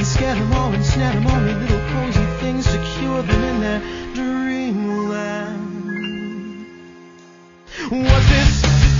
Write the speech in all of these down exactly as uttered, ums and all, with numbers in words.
and scare them all and snare them only little cozy things secure them in their dreamland. What's this?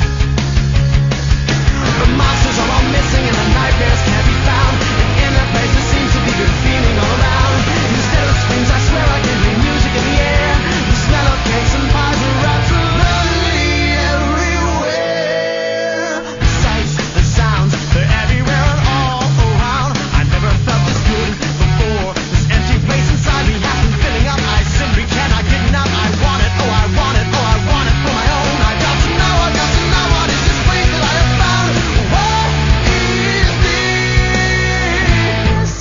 The monsters are all missing and the nightmares can't be found. And in that place there seems to be good feeling all around. Instead of screams I swear I can hear music in the air. The smell of cakes and pies are absolutely everywhere. The sights, the sounds, they're everywhere and all around. I never felt this good before. This empty place inside me has been filling up. I simply cannot get enough. I want it, oh I want it, oh I want it for my own. I got to know, I got to know what is this place that I have found. What is this?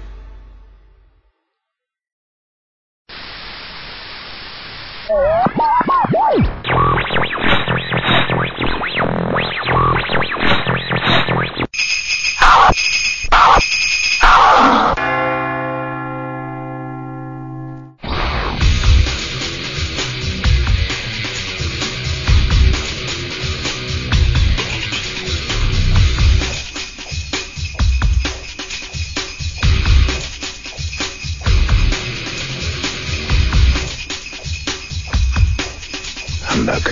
Humbug.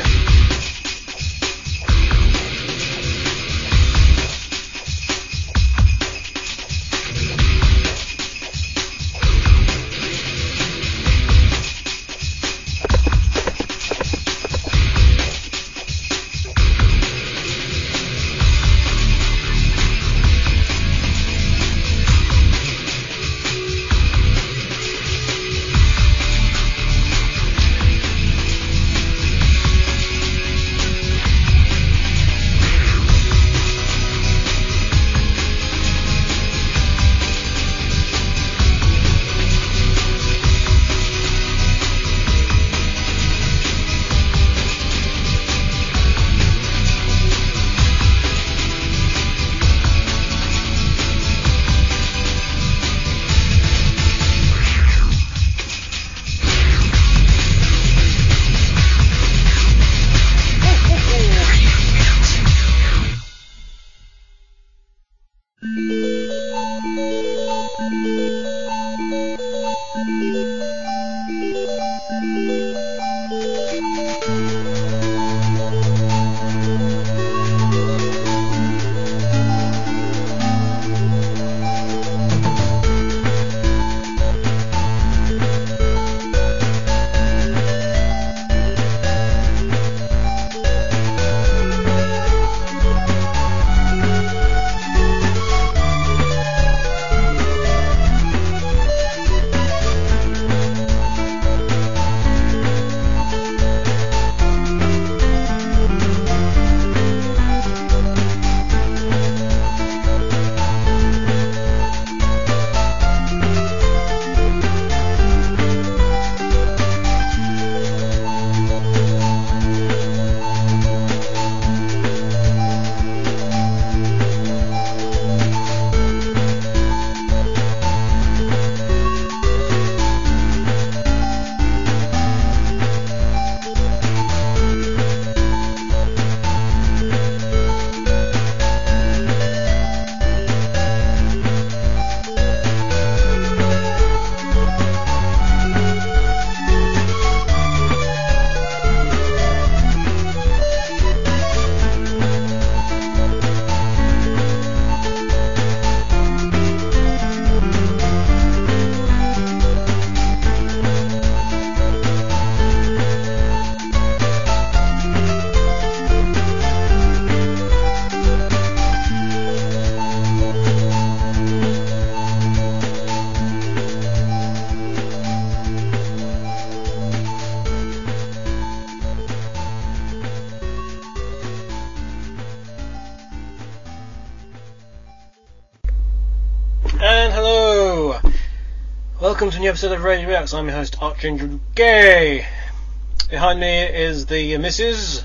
Welcome to a new episode of Radio Reacts. I'm your host, Archangel Gay. Behind me is the Missus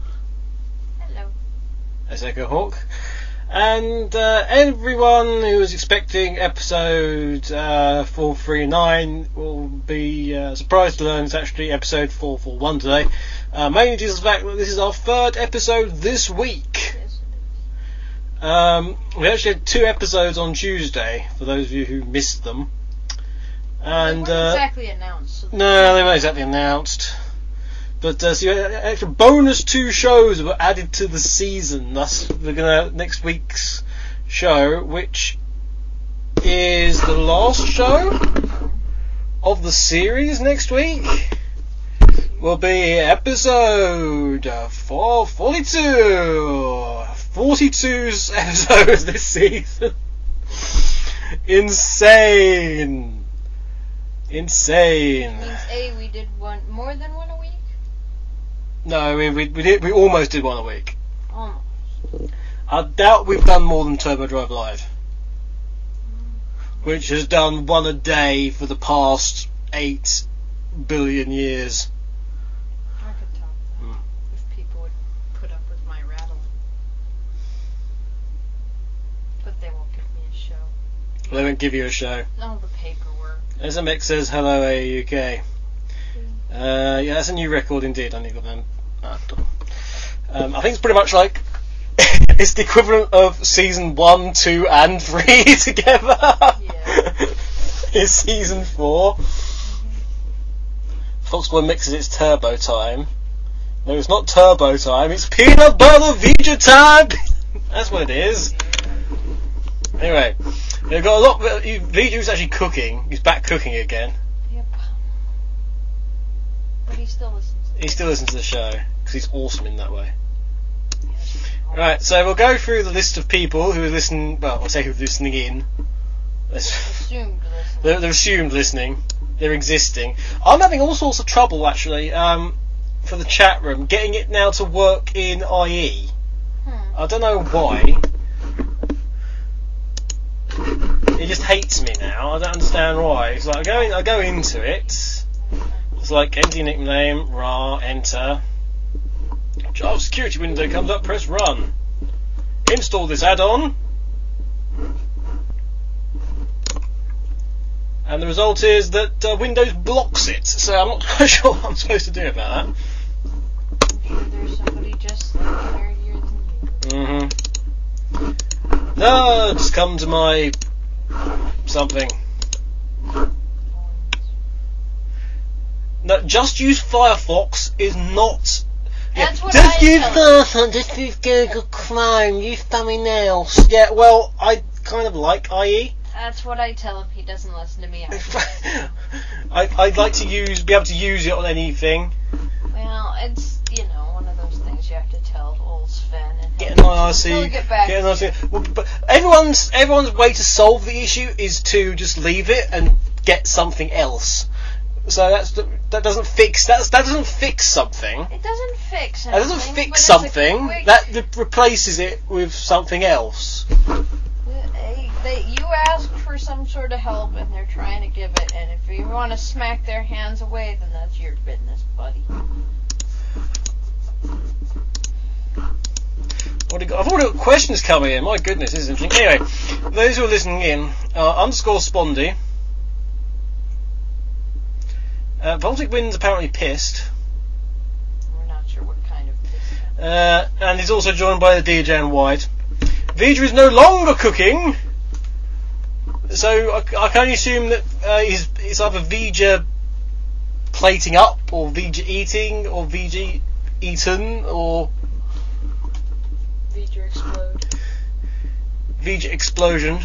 Hello. That's Echo Hawk. And uh, everyone who was expecting episode uh, four thirty-nine will be uh, surprised to learn it's actually episode four forty-one today. Uh, mainly due to the fact that this is our third episode this week. Yes, Um, we actually had two episodes on Tuesday, for those of you who missed them. And they weren't uh, exactly announced. So no, they weren't exactly announced. But uh, so you had extra bonus two shows were added to the season. Thus, we're gonna next week's show, which is the last show of the series next week, will be episode four forty-two. forty-two episodes this season. Insane. Insane. Means A, we did one more than one a week? No, we we we, did, we almost did one a week. Almost. I doubt we've done more than Turbo Drive Live, which has done one a day for the past eight billion years. I could tell Hmm. if people would put up with my rattling. But they won't give me a show. They won't give you a show. No, the paperwork. S M X says hello A U K. Uh, yeah, that's a new record indeed. I think of them. Ah, um, I think it's pretty much like it's the equivalent of season one, two, and three together. Yeah. It's season four. Mm-hmm. Foxboy mixes its turbo time. No, it's not turbo time. It's peanut butter Vija time. That's what it is. Anyway, we've got a lot. Vija's actually cooking. He's back cooking again. Yep. But he still listens. He still listens to the show because he's awesome in that way. Right, so we'll go through the list of people who are listening. Well, I'll say who are listening in. Assumed listening. They're, they're assumed listening. They're existing. I'm having all sorts of trouble actually um, for the chat room getting it now to work in I E. Hmm. I don't know why. It just hates me now. I don't understand why. It's like I go in, I go into it. It's like enter your nickname, ra, enter. Java security window comes up, press run. Install this add-on. And the result is that uh, Windows blocks it. So I'm not quite sure what I'm supposed to do about that. I'm sure there's somebody just like nerdier than you. Mm-hmm. Nerds, come to my something. No, just use Firefox is not. That's what just I use tell Firefox, just use Google Chrome, use something else. Yeah, well, I kind of like I E. That's what I tell him. He doesn't listen to me. I, I'd like to use, be able to use it on anything. Well, it's, you know, one of those things you have to tell old Sven. And Get an I R C. he'll get back Get an to I R C. you. Well, but everyone's everyone's way to solve the issue is to just leave it and get something else. So that's that doesn't fix that's that doesn't fix something. It doesn't fix That anything. doesn't but fix it's a something. quick- That re- replaces it with something else. They, they, you ask for some sort of help and they're trying to give it, and if you want to smack their hands away, then that's your business, buddy. What do you got? I've already got questions coming in. My goodness, this is interesting. Anyway, those who are listening in, uh, underscore Spondy. Uh, Baltic Wind's apparently pissed. We're not sure what kind of piss. Uh, and he's also joined by the D J and White. Vija is no longer cooking, so I, I can only assume that uh, he's, it's either Vija plating up, or Vija eating, or Vija eaten, or Vija explode. Vija explosion.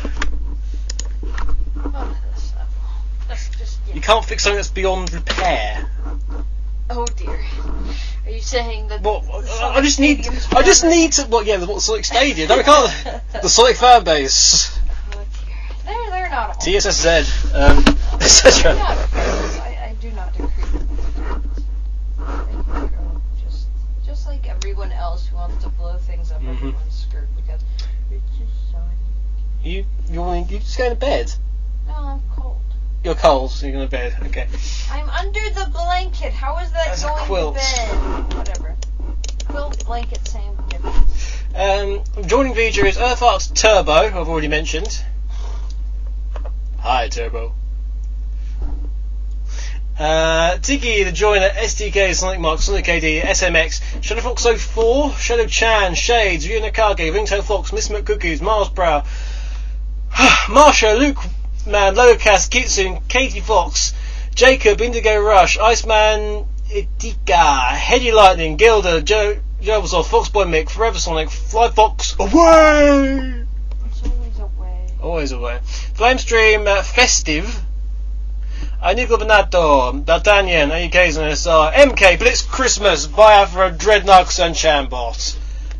Oh, that's, uh, that's just. Yeah. You can't fix something that's beyond repair. Oh dear. Are you saying that? Well, the I, I Sonic just need, Stadium's I just forever? need to. Well, yeah, the Sonic Stadium. No, we can't. The Sonic fan base. Oh dear. They're they're not all. T S S Z, um, et cetera. Not I, I do not agree with that. They can go just just like everyone else who wants to blow things up Mhm. everyone's skirt because it's just Sonic. You, you, want- you just going to bed. No, I'm cold. You're cold, so you're going to bed. Okay. I'm under the blanket. How is that That's a going quilt. to bed? Whatever. Quilt, blanket, same difference. Um, joining Vija is Earthart Turbo, who I've already mentioned. Hi, Turbo. Uh, Tiki, the Joiner, S D K, Sonic Mark, Sonic A D, S M X, Shadow Fox oh four, Shadow Chan, Shades, Ryu Nakage, Ringtail Fox, Miss McCookies, Mars Brow, Marsha, Luke Man, Logocast, Kitsune, Katie Fox, Jacob, Indigo Rush, Iceman, Itika, Heady Lightning, Gilda, Joe, Jobasoft, Foxboy Mick, Forever Sonic, Fly Fox, away! It's always away. Always away. Flamestream, uh, Festive, uh, Nico Benato, D'Artagnan, A U Ks and S R, M K, Blitz Christmas, Viagra, Dreadnoughts and Chambot.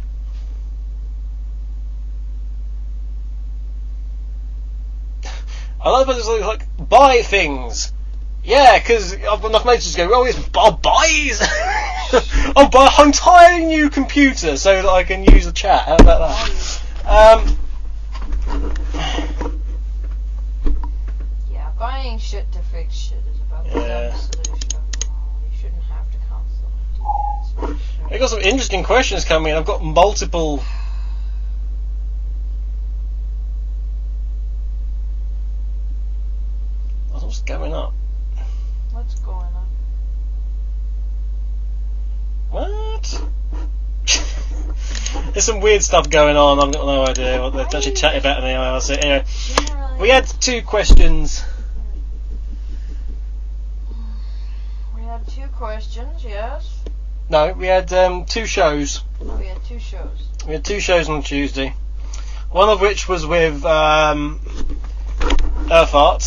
I love when it's like, buy things. Yeah, because I've got enough mates to go, oh, yes, I'll buy I'll buy an entire new computer so that I can use the chat. How about that? Um, yeah, buying shit to fix shit is about the Yeah. dumbest solution of them all. You shouldn't have to constantly do that. That's for sure. I've got some interesting questions coming in. I've got multiple... What's going up? What's going on? What? There's some weird stuff going on. I've got no idea what they're actually chatting about in the I R C. Anyway, Generally, we had two questions. we had two questions, yes? No, we had um, two shows. Oh, we had two shows. We had two shows on Tuesday. One of which was with um, Earth Art.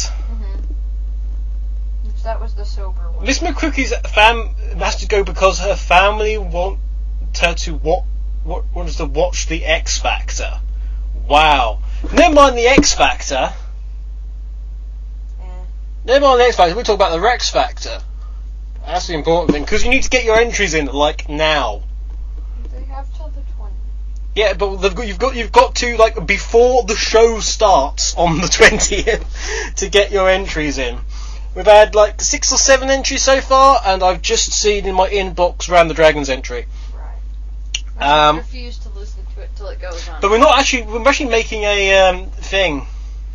That was the sober one. Miss McCrookie's fam has to go because her family want her to what what wants to watch the X Factor. Wow. Never mind the X Factor. Yeah. Never mind the X Factor. We talk about the Rex Factor. That's the important thing because you need to get your entries in like now. They have till the twentieth. Yeah, but they've got, you've got you've got to like before the show starts on the twentieth to get your entries in. We've had like six or seven entries so far, and I've just seen in my inbox Ram the Dragon's entry. Right. I Um, refuse to listen to it till it goes on. But we're not actually we're actually making a um, thing.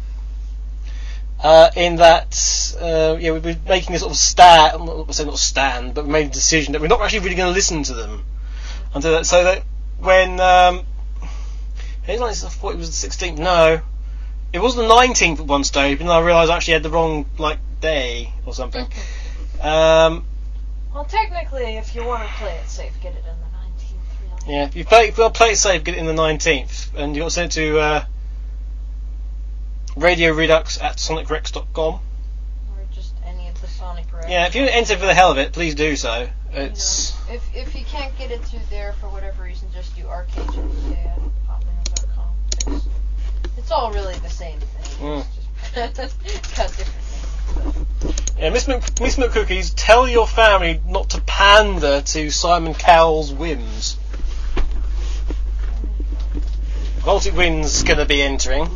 Uh, in that, uh, yeah, we've been making a sort of stand. I'm not saying not stand, but we made a decision that we're not actually really going to listen to them until that. So that when um, I thought it was the sixteenth. No, it was the nineteenth at one stage, but then I realised I actually had the wrong like day or something. um, Well, technically, if you want to play it safe, get it in the nineteenth, really. yeah, if you play, if you play it safe, get it in the nineteenth, and you got to send it to uh, Radio Redux at sonic rex dot com. Or just any of the Sonic Rex. Yeah, if you enter for the hell of it, please do so. It's You know, if if you can't get it through there for whatever reason, just do arcade G P A at hotmail dot com. It's, it's all really the same thing. Mm. It's just it's got different names. yeah, Miss Mc, Miss McCookies, tell your family not to pander to Simon Cowell's whims. Baltic Wind's going to be entering.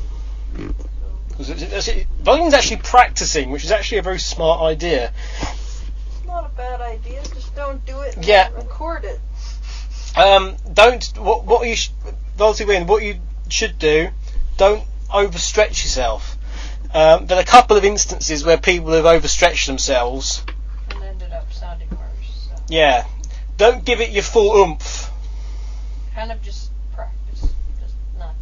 Volume's actually practicing, which is actually a very smart idea. It's not a bad idea. Just don't do it. And Yeah. Record it. Um, don't what what you sh- Baltic Wind. What you should do, don't overstretch yourself. Um, there are a couple of instances where people have overstretched themselves. And ended up sounding worse. So. Yeah, don't give it your full oomph. Kind of just practice. Just not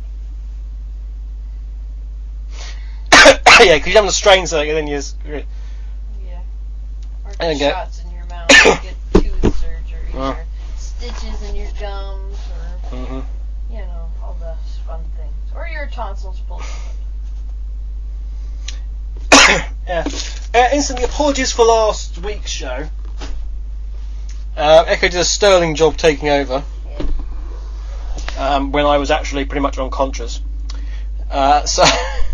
too Yeah, because you haven't strained something and then you. s- Yeah. Or There get you go. shots in your mouth, get tooth surgery, Oh. or stitches in your gums, or, Mhm. you know, all the fun things. Or your tonsils pulled out. Yeah. Uh, instantly, apologies for last week's show. Uh, Echo did a sterling job taking over um, when I was actually pretty much unconscious. Uh, so,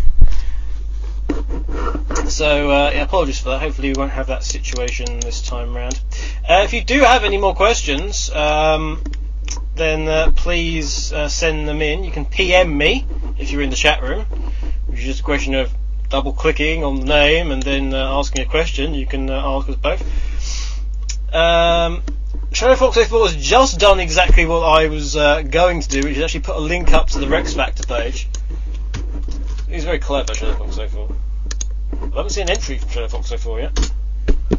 so uh, yeah, apologies for that. Hopefully, we won't have that situation this time round. Uh, if you do have any more questions, um, then uh, please uh, send them in. You can P M me if you're in the chat room, which is just a question of double clicking on the name and then uh, asking a question. You can uh, ask us both. Um, Shadow Fox oh four has just done exactly what I was uh, going to do, which is actually put a link up to the Rex Factor page. He's very clever, Shadow Fox oh four. I haven't seen an entry from Shadow Fox oh four yet.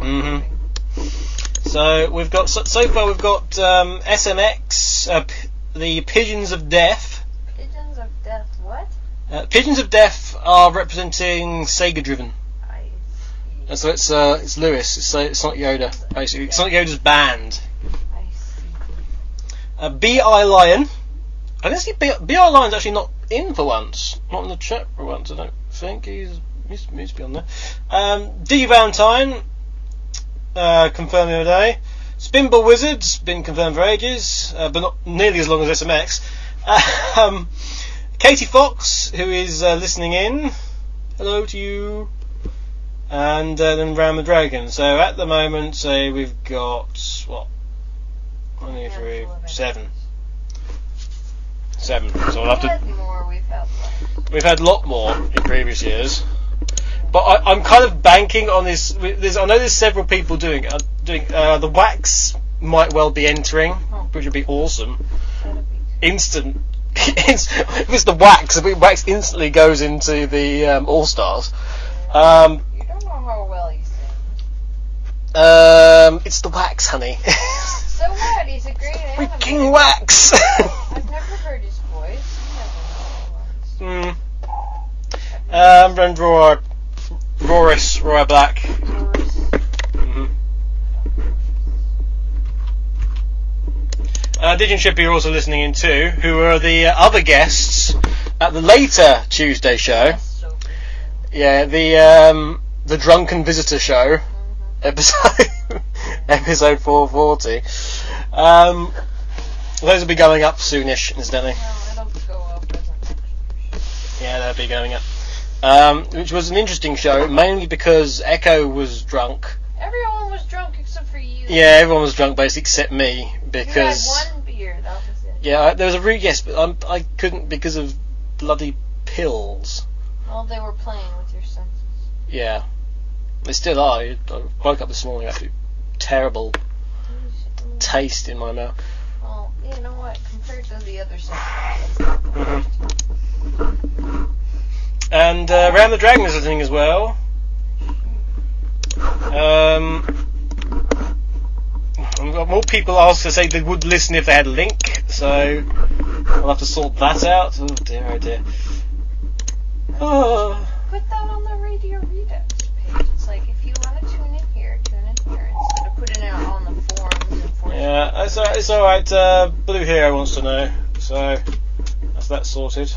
Mhm. So we've got so, so far we've got um, S M X, uh, p- the Pigeons of Death. Pigeons of Death, what? Uh, Pigeons of Death are representing Sega Driven. I see. And so it's uh, it's Lewis. It's, uh, it's not Yoda. Basically, it's not Yoda's band. I see. Uh, B I Lion. I don't see B- B.I. Lion's actually not in for once. Not in the chat for once. I don't think he's he's he needs to be on there. Um, D Valentine. Uh, confirmed the other day. Spinball Wizards, been confirmed for ages, uh, but not nearly as long as S M X. Uh, um, Katie Fox, who is uh, listening in. Hello to you. And uh, then Ram the Dragon. So at the moment, say we've got what? One, two, three, seven. Seven. So we'll have We've to. had more, we've had less. We've had a lot more in previous years. But I, I'm kind of banking on this. There's, I know there's several people doing it. Uh, doing uh, the Wax might well be entering, which would be awesome. That'd be Instant. If it's the Wax, the Wax instantly goes into the um, All Stars. Um, You don't know how well he sings. um, it's the Wax, honey. So what? He's a great animator. Freaking Wax. I've never heard his voice. You never know Hmm. Um, and Roar, Roris, Roar Black. Mm-hmm. Uh, Dig and Shippy are also listening in too, who are the uh, other guests at the later Tuesday show. That's so good. Yeah, the um, the Drunken Visitor show, Mm-hmm. episode episode four forty. Um, those will be going up soonish, incidentally. Well, it'll go up as an extra show. Yeah, they'll be going up. Um, which was an interesting show, mainly because Echo was drunk. Everyone was drunk except for you. Yeah, everyone was drunk basically except me because. You had one beer, that was it. Yeah, I, there was a re- yes, but I'm, I couldn't because of bloody pills. Well, they were playing with your senses. Yeah, they still are. I woke up this morning absolutely terrible taste in my mouth. Well, you know what? Compared to the other senses, that's not bad. Mm-hmm. And uh, Ram the Dragon is listening as well. Um, I've got more people asked to say they would listen if they had a link, so I'll have to sort that out. Oh dear, oh dear. Oh. Put that on the Radio Redux page. It's like, if you want to tune in here, tune in here, instead of putting it on the forums and forums. Yeah, it's alright. It's alright. Uh, Blue Hero wants to know, so that's that sorted.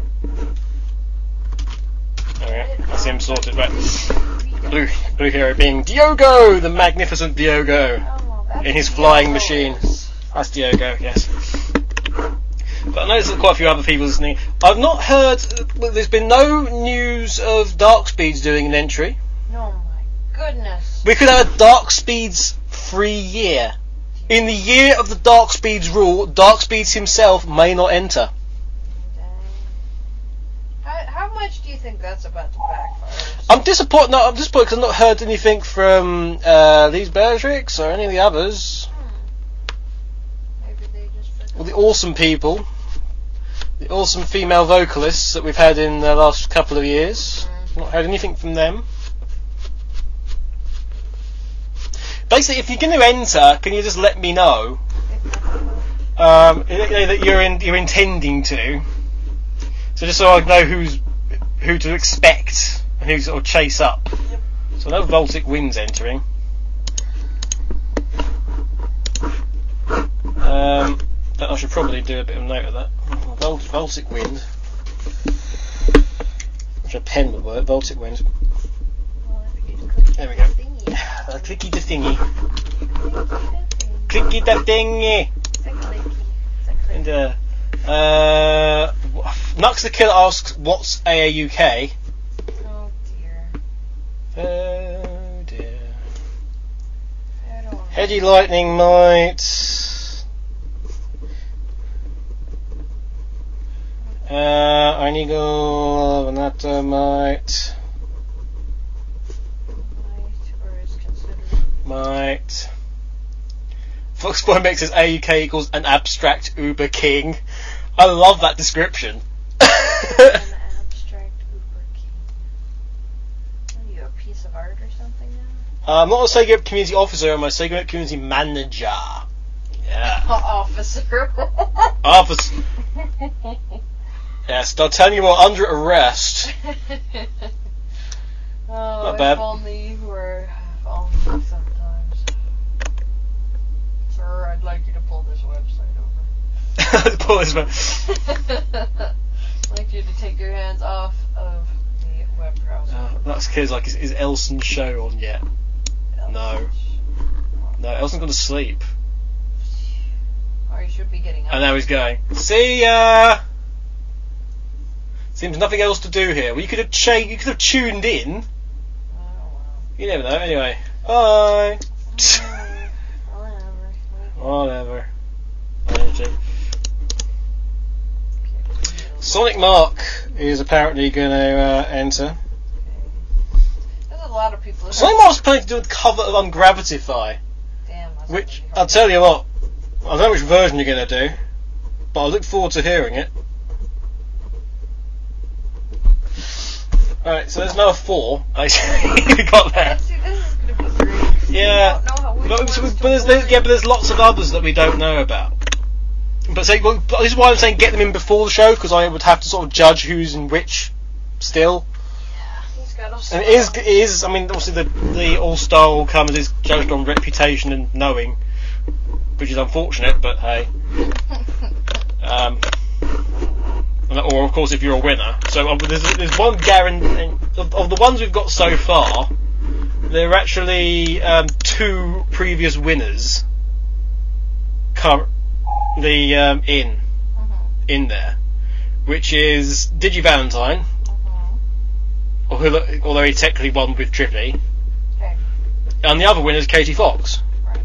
Okay, that's him sorted. Right. Blue Blue Hero being Diogo, the magnificent Diogo, Oh, that's in his flying Diogo. machine. That's Diogo, yes. But I know there's quite a few other people listening. I've not heard. There's been no news of Dark Speeds doing an entry. Oh my goodness. We could have a Dark Speeds free year. In the year of the Dark Speeds rule, Dark Speeds himself may not enter. How, how much do you think that's about to backfire? I'm disappointed. No, I'm disappointed because I've not heard anything from uh, Lise Beatrix or any of the others. Hmm. Maybe they just forgot. Well, the awesome people, the awesome female vocalists that we've had in the last couple of years. Mm. Not heard anything from them. Basically, if you're going to enter, can you just let me know um, that you're in, you're intending to, so just so I know who's who to expect and who to sort of chase up. Yep. So no Voltic Wind's entering. Um, I should probably do a bit of note of that. Vol- Voltic Wind. Which a pen would work. Voltic Wind. Well, if you just click There we that go. thingy. Uh, clicky the thingy. Clicky Clicky the thingy. It's a clicky. It's a clicky. And uh, uh, Nux the Killer asks, "What's A A U K?" Oh dear. Oh dear. I don't know. Heady Lightning might. Uh, Inigo Vanata might. Might or is considered. Might. Foxboy makes his A U K equals an abstract Uber king. I love that description. An abstract Uber king. What are you, a piece of art or something now? Uh, I'm not a Sega community officer, I'm a Sega community manager. Yeah. Officer. Officer. Yes, D'Artagnan, you are under arrest. Oh, Not if bad. only you were, if only sometimes. Sir, I'd like you to pull this website over. Pull this back. I'd like you to take your hands off of the web browser. Uh, that's kids like, is, is Elson's show on yet? No. No, Elson's gone to sleep. Or you should be getting up. And now he's going, see ya! Seems nothing else to do here. Well, you could have cha- you could have tuned in. Oh, well. You never know. Anyway, bye. Whatever. Whatever. Sonic Mark is apparently going to uh, enter. There's a lot of people who Sonic Mark's planning to do a cover of Ungravitify, Damn, that's which really I'll hard. tell you what. I don't know which version you're going to do, but I look forward to hearing it. Alright, so there's another four. Basically, we got there. See, this is going to be great. Yeah. We don't know how, which But, ones so- to but there's, there's, avoid. yeah, but there's lots of others that we don't know about. But, say, well, but this is why I'm saying get them in before the show, because I would have to sort of judge who's in which still. Yeah, he's got us. And it is, it is, I mean, obviously the, the All-Star All-Comers is judged on reputation and knowing, which is unfortunate, but hey. Um, or, of course, if you're a winner. So, uh, there's, there's one guarantee, of, of the ones we've got so far, there are actually um, two previous winners currently um, in, Mhm. in there, which is Digi Valentine, Mhm. although although he technically won with Trippy, Okay. and the other winner is Katie Fox, Right.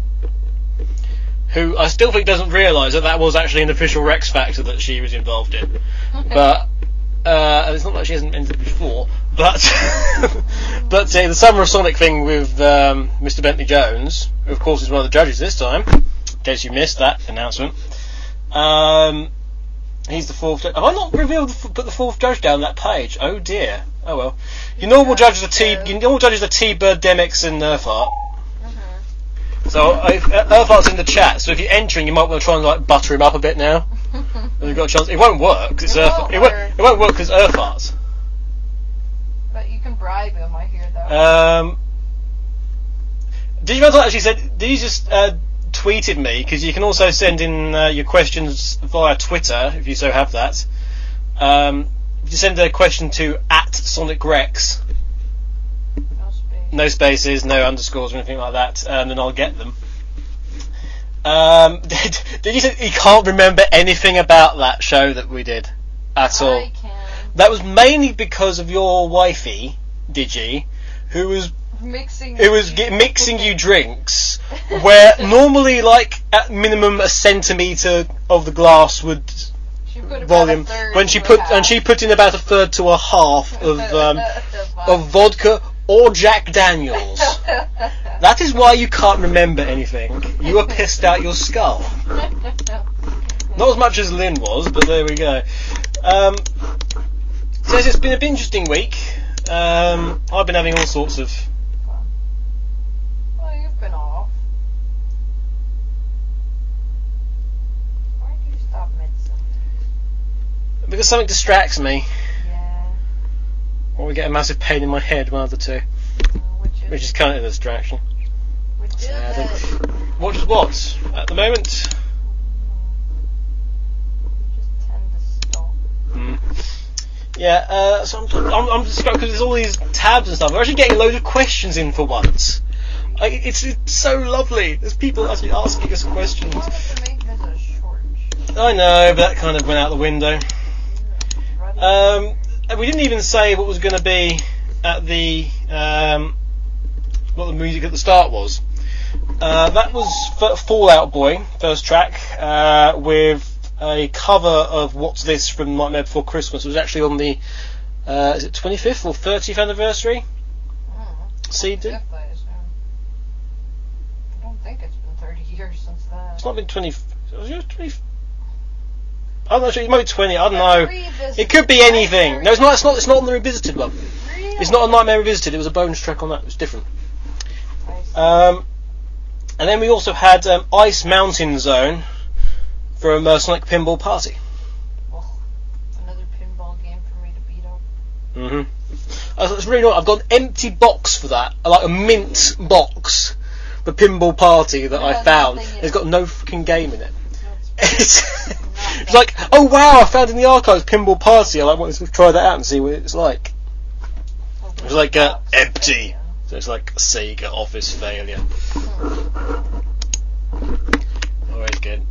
who I still think doesn't realise that that was actually an official Rex Factor that she was involved in. But uh, and it's not like she hasn't entered before. But but uh, the Summer of Sonic thing with um, Mister Bentley Jones, who of course is one of the judges this time, in case you missed that announcement. Um, he's the fourth. Have I not revealed the, put the fourth judge down that page? Oh dear. Oh well. Your normal judges are T. Your normal judges are T Bird, Demix, and Earthart. Mhm. So if, uh, Earthart's in the chat. So if you're entering, you might want to try and like butter him up a bit now. You've got a chance. It won't work because it's It Earth. won't It won't. work. It won't work because Earthart's. But you can bribe him, I hear that. Um, Digital actually said, did you just uh, tweeted me, because you can also send in uh, your questions via Twitter, if you so have that. Um, if you send a question to at Sonic Rex, No space. no spaces, no underscores or anything like that, um, then I'll get them. Um, did, did you say you can't remember anything about that show that we did at all? I can. That was mainly because of your wifey, Digi, who was Mixing. It was gi- mixing you drinks, where normally, like, at minimum a centimetre of the glass would She put about volume. a third When she to a put half. and she put in about a third to a half of um, of vodka or Jack Daniels. That is why you can't remember anything. You were pissed out your skull. Not as much as Lynn was, but there we go. Um, so it's been an interesting week. Um, I've been having all sorts of. Well, you've been off. Why do you stop mid-sentence? Because something distracts me, Yeah. or we get a massive pain in my head, one of the two, Uh, which is. which is kind of a distraction. Which is Uh, it? What is what? At the moment? You just tend to stop. Hmm. Yeah, uh, so I'm, I'm, I'm just because there's all these tabs and stuff. We're actually getting loads of questions in for once. I, it's, it's so lovely. There's people actually asking us questions. You wanted to make this a short show. I know, but that kind of went out the window. Ruddy. Um, and we didn't even say what was going to be at the um, what the music at the start was. Uh, that was F- Fallout Boy, first track, uh, with a cover of What's This from Nightmare Before Christmas. It was actually on the uh, is it twenty-fifth or thirtieth anniversary? Mm. C D? Fifth, I assume. I don't think it's been thirty years since that. It's not been twenty. Was it twenty? I'm not sure. It might be twenty. I don't know. Revisited. It could be anything. No, it's not. It's not. It's not on the revisited one. Really? It's not on Nightmare Revisited. It was a bonus track on that. It was different. Um, and then we also had um, Ice Mountain Zone from uh, Sonic Pinball Party. Oh, another pinball game for me to beat up. Mm-hmm. Uh, it's really not. I've got an empty box for that, like a mint box for Pinball Party that Yeah, I found. nothing in It's got no freaking game in it. That's It's, it's like, oh wow, I found in the archives Pinball Party. I like wanted to try that out and see what it's like. a It's like uh, box. empty. So it's like a Sega office failure. Always good.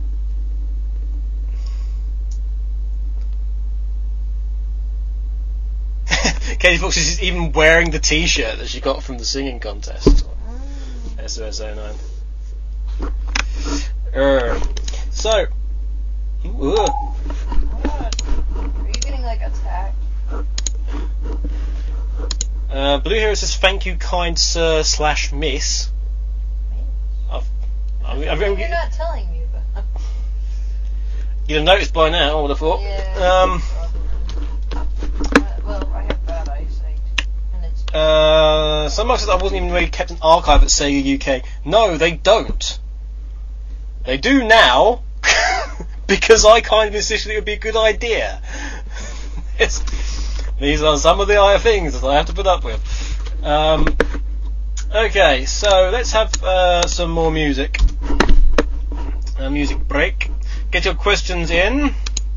Katie Fox is even wearing the T-shirt that she got from the singing contest. Mm. S O S oh nine. Er. So. Ooh. What? Are you getting like attacked? Uh, Blue Hero says thank you, kind sir slash miss. I've, I mean, I've, You're I've, not telling me, but you'd have noticed by now, I would have thought. yeah. Um, probably. Uh, well, I have bad eyesight, and it's uh, someone says I wasn't even really kept an archive at Sega U K. No, they don't. They do now, because I kind of insisted it would be a good idea. It's, these are some of the other things that I have to put up with. Um, okay, so let's have uh, some more music. A music break. Get your questions in.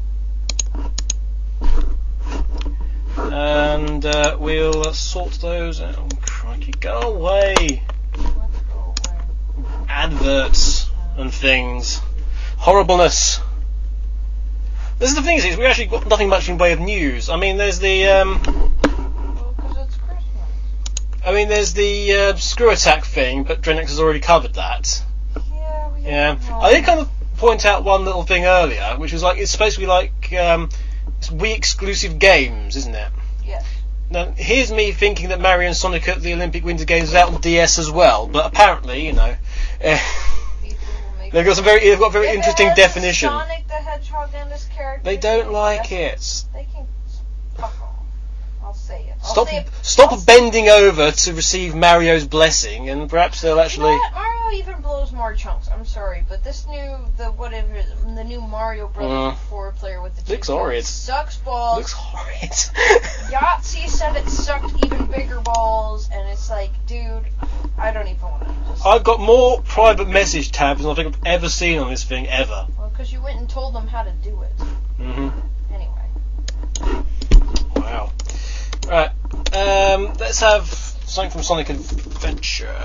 And uh, we'll sort those out. Oh, crikey, go away. let's go away. Adverts and things. Horribleness. This is the thing, is we actually got nothing much in way of news. I mean, there's the, um, Well, because it's Christmas. I mean, there's the uh, screw attack thing, but Drenex has already covered that. Yeah, we Yeah, have I did kind of point out one little thing earlier, which was like it's supposed to be like um, it's Wii exclusive games, isn't it? Yes. Now, here's me thinking that Mario and Sonic at the Olympic Winter Games was out on D S as well, but apparently, you know, uh, People will make they've got some very, they've got a very If it interesting has definition. Sonic the Hedgehog and his character. They don't like it. They can fuck off. I'll say it. I'll Stop, say it. stop I'll say- bending over to receive Mario's blessing, and perhaps they'll You actually. know what? Mario even blows more chunks. I'm sorry, but this new, the whatever, the new Mario Brothers Mm. four player with the Looks two horrid. sucks balls. Looks horrid. Yahtzee said it sucked even bigger balls, and it's like, dude, I don't even want to. Just, I've got more private message tabs than I think I've ever seen on this thing ever. well, because you went and told them how to do it. hmm Anyway. Wow. Right. Um, let's have something from Sonic Adventure.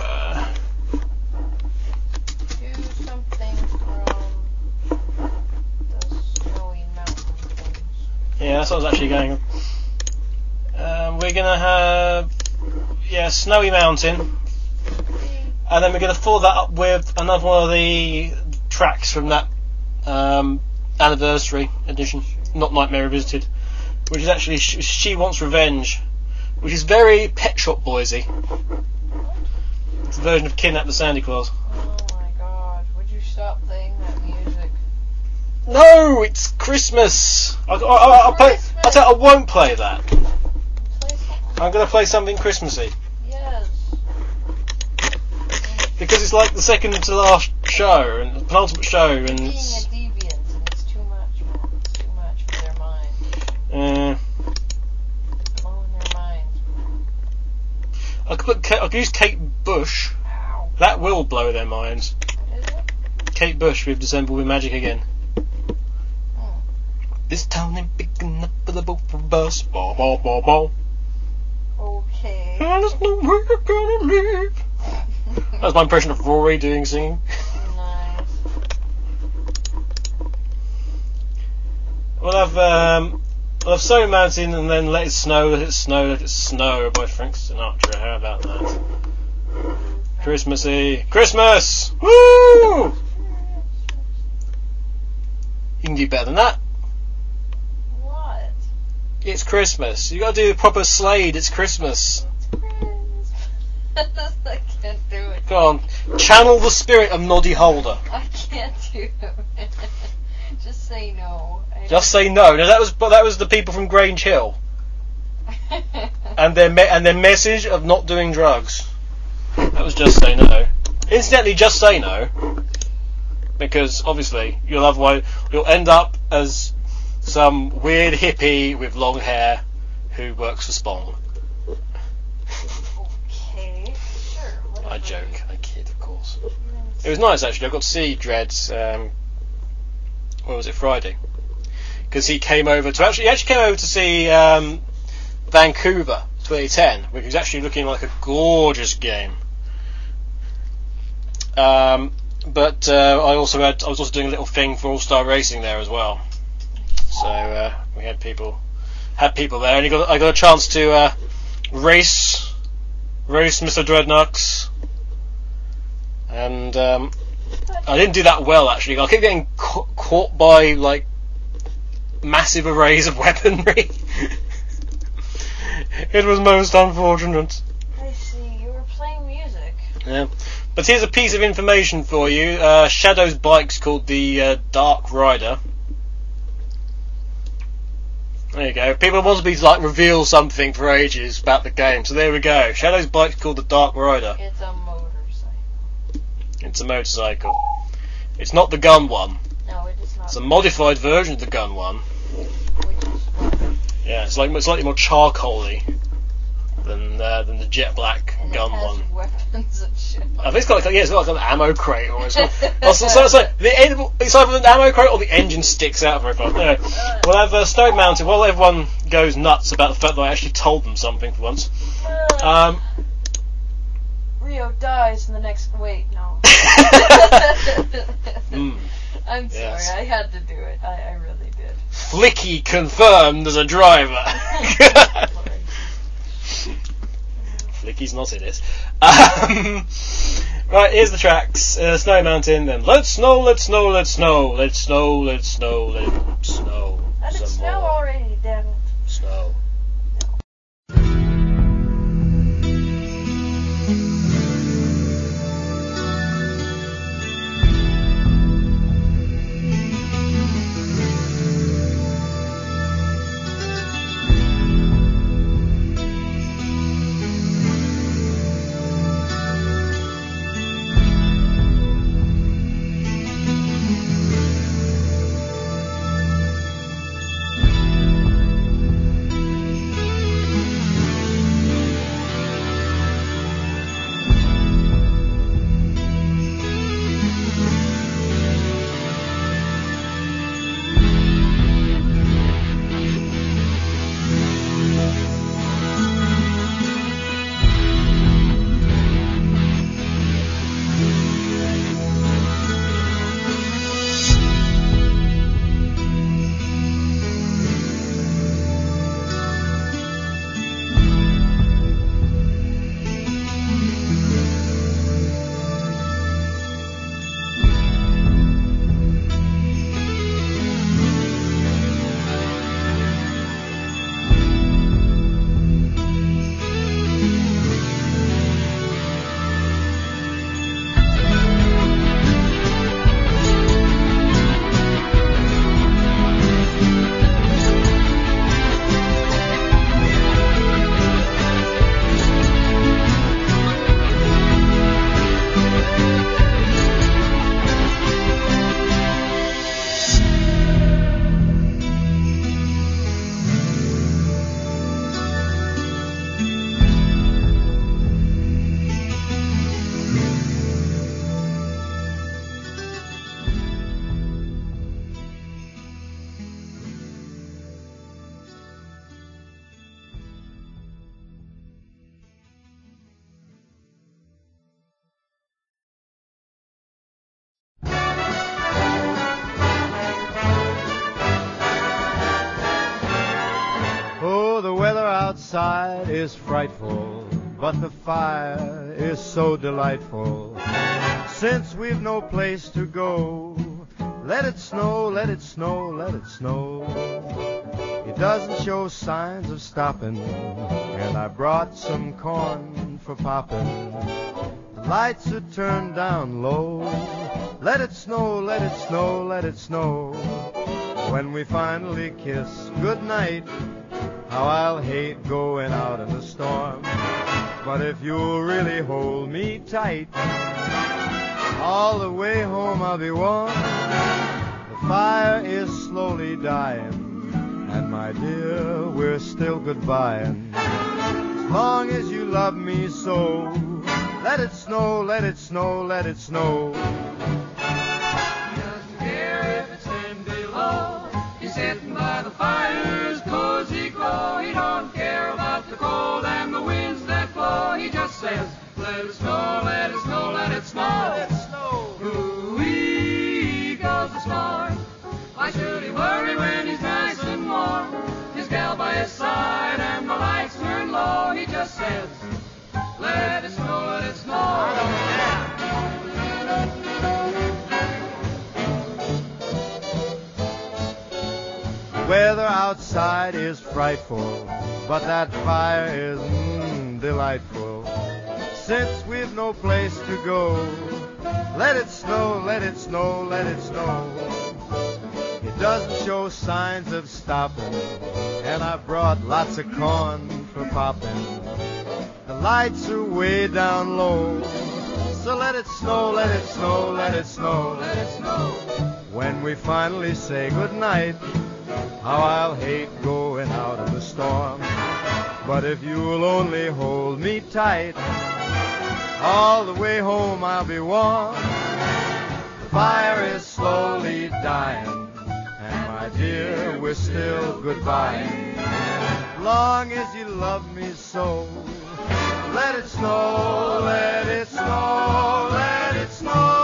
Do something from the snowy mountain things. Yeah, that's what I was actually going on. Um, we're gonna have yeah, Snowy Mountain, and then we're gonna follow that up with another one of the tracks from that um, anniversary edition, not Nightmare Revisited, which is actually Sh- She Wants Revenge, which is very Pet Shop Boysy. It's a version of Kidnap the Santa Claus. Oh my god, would you stop playing that music? No, it's Christmas. I, I, I, I'll play. I tell you, I won't play that. Play something. I'm gonna play something Christmassy Yes. because it's like the second to last show and the penultimate show, and Being a it's. deviant, and it's too much, man. It's too much for their mind. Uh, Blowing their minds. I could put. Ka- I could use Kate Bush. Ow. That will blow their minds. What is it? Kate Bush with December with Magic again. Hmm. This town ain't big enough for the both of us. Ba ba ba ba. Okay. And there's no way you're gonna leave. That was my impression of Rory doing singing. Nice. We'll have um, we'll have Snowy Mountain and then Let It Snow, Let It Snow, Let It Snow by Frank Sinatra. How about that? Christmassy. Christmas! Woo! You can do better than that. What? It's Christmas. You gotta do the proper Slade. It's Christmas. I can't do it. Go on. Channel the spirit of Noddy Holder. I can't do it. Just say no. I Just say no. Now that was, but that was the people from Grange Hill don't- and their me- and their message of not doing drugs. That was Just Say No. Incidentally, just say no, because obviously you'll otherwise you'll end up as some weird hippie with long hair who works for Spong. Okay, sure. Whatever. I joke, I kid, of course. It was nice actually. I got to see Dreads. Um, what was it? Friday, because he came over to actually he actually came over to see um, Vancouver twenty ten, which is actually looking like a gorgeous game. Um, but uh, I also had I was also doing a little thing for All Star Racing there as well. So uh, we had people had people there, and you got I got a chance to uh, race race Mister Dreadnoughts, and um, I didn't do that well actually. I kept getting ca- caught by like massive arrays of weaponry. It was most unfortunate. I see. You were playing music. Yeah. But here's a piece of information for you. Uh, Shadow's bike's called the uh, Dark Rider. There you go. People want to be like reveal something for ages about the game, so there we go. Shadow's bike's called the Dark Rider. It's a motorcycle. It's a motorcycle. It's not the gun one. No, it is not. It's a modified version of the gun one. Which is what? Yeah, it's like it's slightly more charcoaly than uh, than the jet black And gun it has one. weapons and shit. I think it's got like yeah, it's got like an ammo crate or it's got, oh, so, so, so the end, it's either an ammo crate or the engine sticks out very far. Anyway, we'll have uh, Stone Mountain while everyone goes nuts about the fact that I actually told them something for once. Um, Rio dies in the next. Wait, no. mm, I'm sorry, yes. I had to do it. I, I really did. Flicky confirmed as a driver. Flicky's not in it. Um, right, here's the tracks. Uh, Snow Mountain, then let snow, let snow, let snow, let snow, let snow, let snow. Let it Some snow more already, damn it. snow. outside is frightful, but the fire is so delightful. Since we've no place to go, let it snow, let it snow, let it snow. It doesn't show signs of stopping, and I brought some corn for popping. The lights are turned down low. Let it snow, let it snow, let it snow. When we finally kiss goodnight, how I'll hate going out in the storm. But if you'll really hold me tight, all the way home I'll be warm. The fire is slowly dying, and my dear, we're still goodbying. As long as you love me so, let it snow, let it snow, let it snow. He doesn't care if it's ten below. He's sitting by the fire's cozy glow. He don't care about the cold and the winds that blow. He just says, let it snow, let it snow, let it snow. Let it snow. Ooh-wee goes the snow. Why should he worry when he's nice and warm? His gal by his side and the lights turn low. He just says, let it snow, let it snow. I don't care. The weather outside is frightful, but that fire is mm, delightful. Since we've no place to go, let it snow, let it snow, let it snow. It doesn't show signs of stopping, and I brought lots of corn for popping. The lights are way down low, so let it snow, let it snow, let it snow, let it snow. When we finally say goodnight, how I'll hate going out in the storm. But if you'll only hold me tight, all the way home I'll be warm. The fire is slowly dying, and my dear, we're still goodbying. As long as you love me so, let it snow, let it snow, let it snow.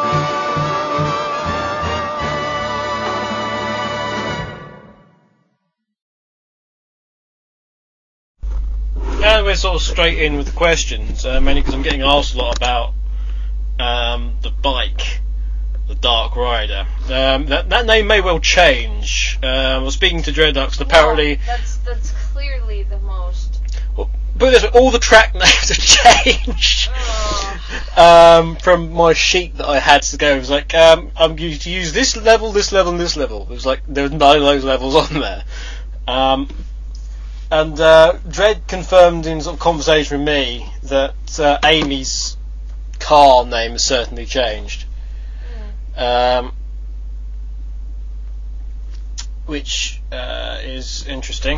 And we're sort of straight in with the questions, uh, mainly because I'm getting asked a lot about um, the bike, the Dark Rider. Um, that, that name may well change. Uh, I was speaking to Dreadux, and apparently... Well, that's, that's clearly the most... Well, put it this way, all the track names have changed. Oh. Um, from my sheet that I had to go, it was like, um, I'm going to use this level, this level, and this level. It was like, there was none of those levels on there. Um, and uh, Dredd confirmed in sort of conversation with me that uh, Amy's car name has certainly changed. Mm. Um, which uh, is interesting.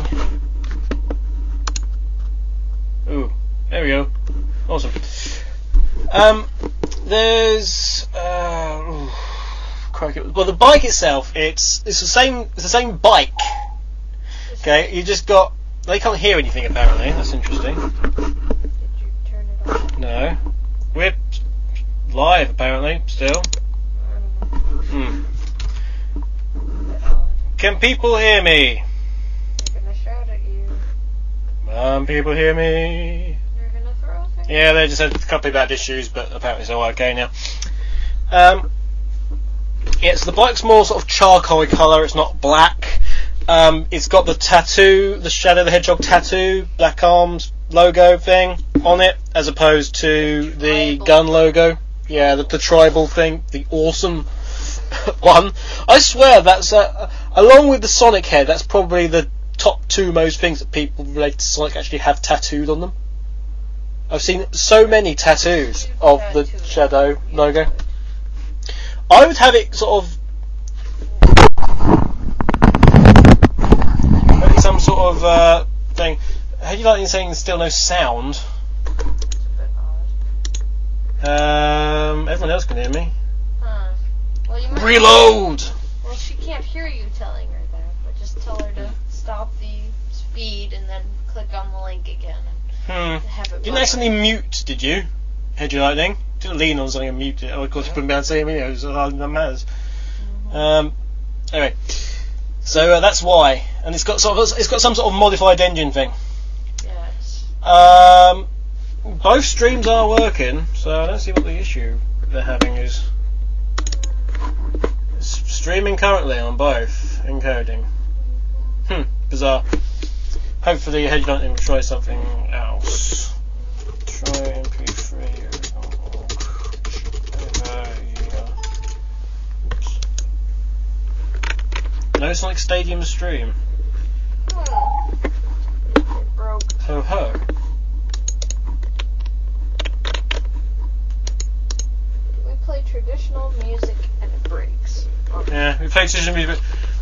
Ooh, there we go. Awesome. Um, there's uh, ooh, crikey. Well, the bike itself, it's it's the same. It's the same bike. Okay, you just got. They can't hear anything apparently. That's interesting. Did you turn it off? No, we're live apparently still. Hmm. Can people hear me? They're gonna shout at you. Um, people hear me. They're gonna throw things. Yeah, they just had a couple of bad issues, but apparently it's all okay now. Um, yeah, so the bike's more sort of charcoal colour, it's not black. Um, it's got the tattoo, the Shadow the Hedgehog tattoo, black arms logo thing on it, as opposed to the Tribal. gun logo. Yeah, the, the tribal thing, the awesome one. I swear that's, uh, along with the Sonic head, that's probably the top two most things that people related to Sonic actually have tattooed on them. I've seen so many tattoos of the Shadow logo. I would have it sort of maybe some sort of uh, thing. How do you like saying there's still no sound? Um, everyone else can hear me. Huh. Well, you might Reload! Well, she can't hear you telling her that, but just tell her to stop the feed and then click on the link again. And Hmm. have it Didn't run. accidentally mute, did you? Hedge your lightning? Didn't lean on something and mute it. Oh, of course, you couldn't be able to see me. It was all that matters. Mm-hmm. Um, anyway, so uh, that's why, and it's got sort of it's got some sort of modified engine thing. Yes. Um, both streams are working, so I don't see what the issue they're having is. It's streaming currently on both, encoding. Hmm, bizarre. Hopefully, Hedge Lightning will try something else. Try M P three. No Sonic Stadium stream. Hmm. It broke. Ho ho. PlayStation Music.